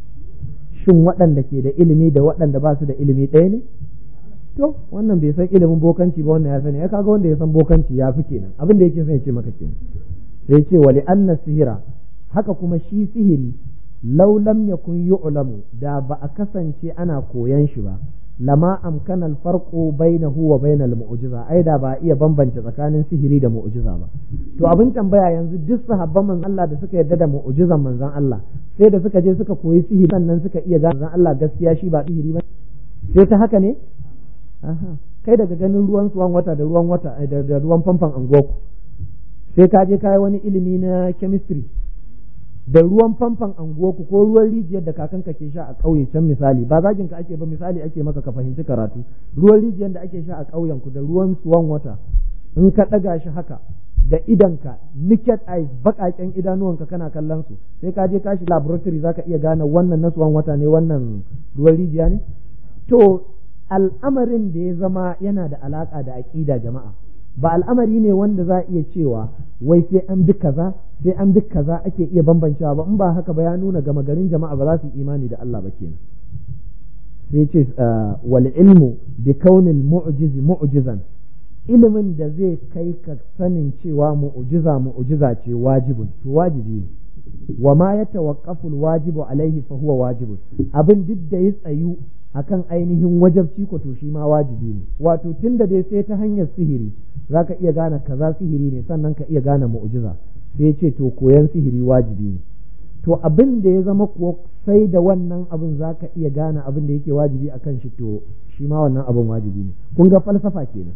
shin waɗanda ke da ilimi da waɗanda ba su da ilimi ɗaya ne? To wannan bai san ilimin bokanci ba, wannan ya sani. Ya kaga wanda ya san bokanci ya fi kenan, abin da yake son ya ce maka kenan. sai yace wa li anna sihira, haka kuma shi sihiri law lam yakun yu'lamu, da ba a kasance ana koyan shi ba, lama amkana al-farqu bainahu wa bainal mu'jiza, ai da ba iya bambance tsakanin sihiri da mu'jiza ba. To abin tambaya yanzu, duk sahabban manzon Allah da suka yarda da mu'jizan manzon Allah, sai da suka je suka koyi sihiri sannan suka iya gane manzon Allah gaskiya shi ba sihiri ba, sai ta haka ne? Aha, kai daga ganin ruwan suwan wata da ruwan wata da ruwan famfan angoku, sai ka je kai wani ilimi na chemistry da ruwan famfan anguwarku ko ruwan rijiyar da kakanka ke sha a ƙauye can, misali ba zagin ka ake ba, misali ake maka ka fahimci karatu. Ruwan rijiyar da ake sha a ƙauyen ku da ruwan suwan wata, in ka ɗaga shi haka da idanka naked eyes, baƙaƙen idanuwanka kana kallon su, sai ka je ka shi laboratory zaka iya gane wannan na suwan wata ne, wannan ruwan rijiya ne. To al'amarin da ya zama yana da alaƙa da aƙida jama'a, ba al'amari ne wanda za a iya cewa wai sai an bi kaza sai an bi kaza ake iya bambancewa ba. In ba haka ba ya nuna gama garin jama'a ba za su yi imani da Allah ba kenan. Sai ce wal ilmu bi kaunil mu'jizi mu'jizan, ilimin da zai kai ka sanin cewa mu'jiza ce wajibun, to wajibi ne. Wa ma yatawaqqafu al-wajibu alaihi fa huwa wajibun, abin duk da ya tsayu akan ainihin wajabci ko to shi ma wajibi ne. Wato tunda dai sai ta hanyar sihiri zaka iya gane kaza sihiri ne, sannan ka iya gane mu'jiza, sai ya ce to koyan sihiri wajibi ne. To abin da ya zama kuwa sai da wannan abin zaka iya gane abin da yake wajibi akan shi, to shi ma wannan abin wajibi ne. Kun ga falsafa kenan.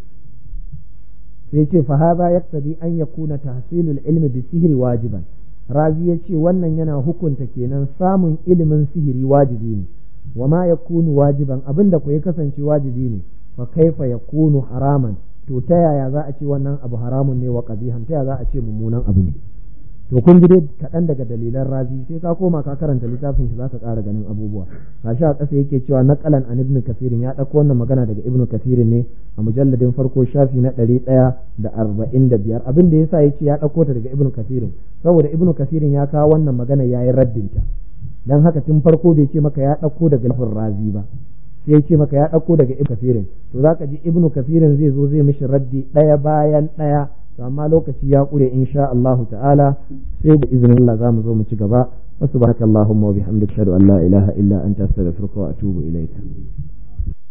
sai ya ce fa hadha yaqtadi an yakuna tahsilul ilmi bi sihri wajiban. Razi ya ce wannan yana hukunta kenan samun ilimin sihiri wajibi ne. wa ma yakunu wajiban abinda ku ya kasance wajibi ne fa kaifa yakunu haraman to ta yaya za a ce wannan abu haramun ne wa qabihan ta yaya za a ce mummunan abu ne to kun ji dai kaɗan daga dalilan razi sai ka koma ka karanta littafin shi zaka ƙara ganin abubuwa gashi a ƙasa yake cewa naqalan an ibn kasirin ya ɗauko wannan magana daga ibn kasirin ne a mujalladin farko shafi na 145 abin da yasa yace ya ɗauko ta daga ibn kasirin saboda ibn kasirin ya kawo wannan magana yayi raddin ta dan haka tun farko bai ce maka ya ɗauko daga lafin razi ba sai ya ce maka ya ɗauko daga ibn kasirin to zaka ji ibn kasirin zai zo zai mishi raddi ɗaya bayan ɗaya to amma lokaci ya ƙure insha Allah ta'ala sai da izinin Allah za mu zo mu ci gaba subhanakallahumma wa bihamdika ashhadu an la ilaha illa anta astaghfiruka wa atubu ilayka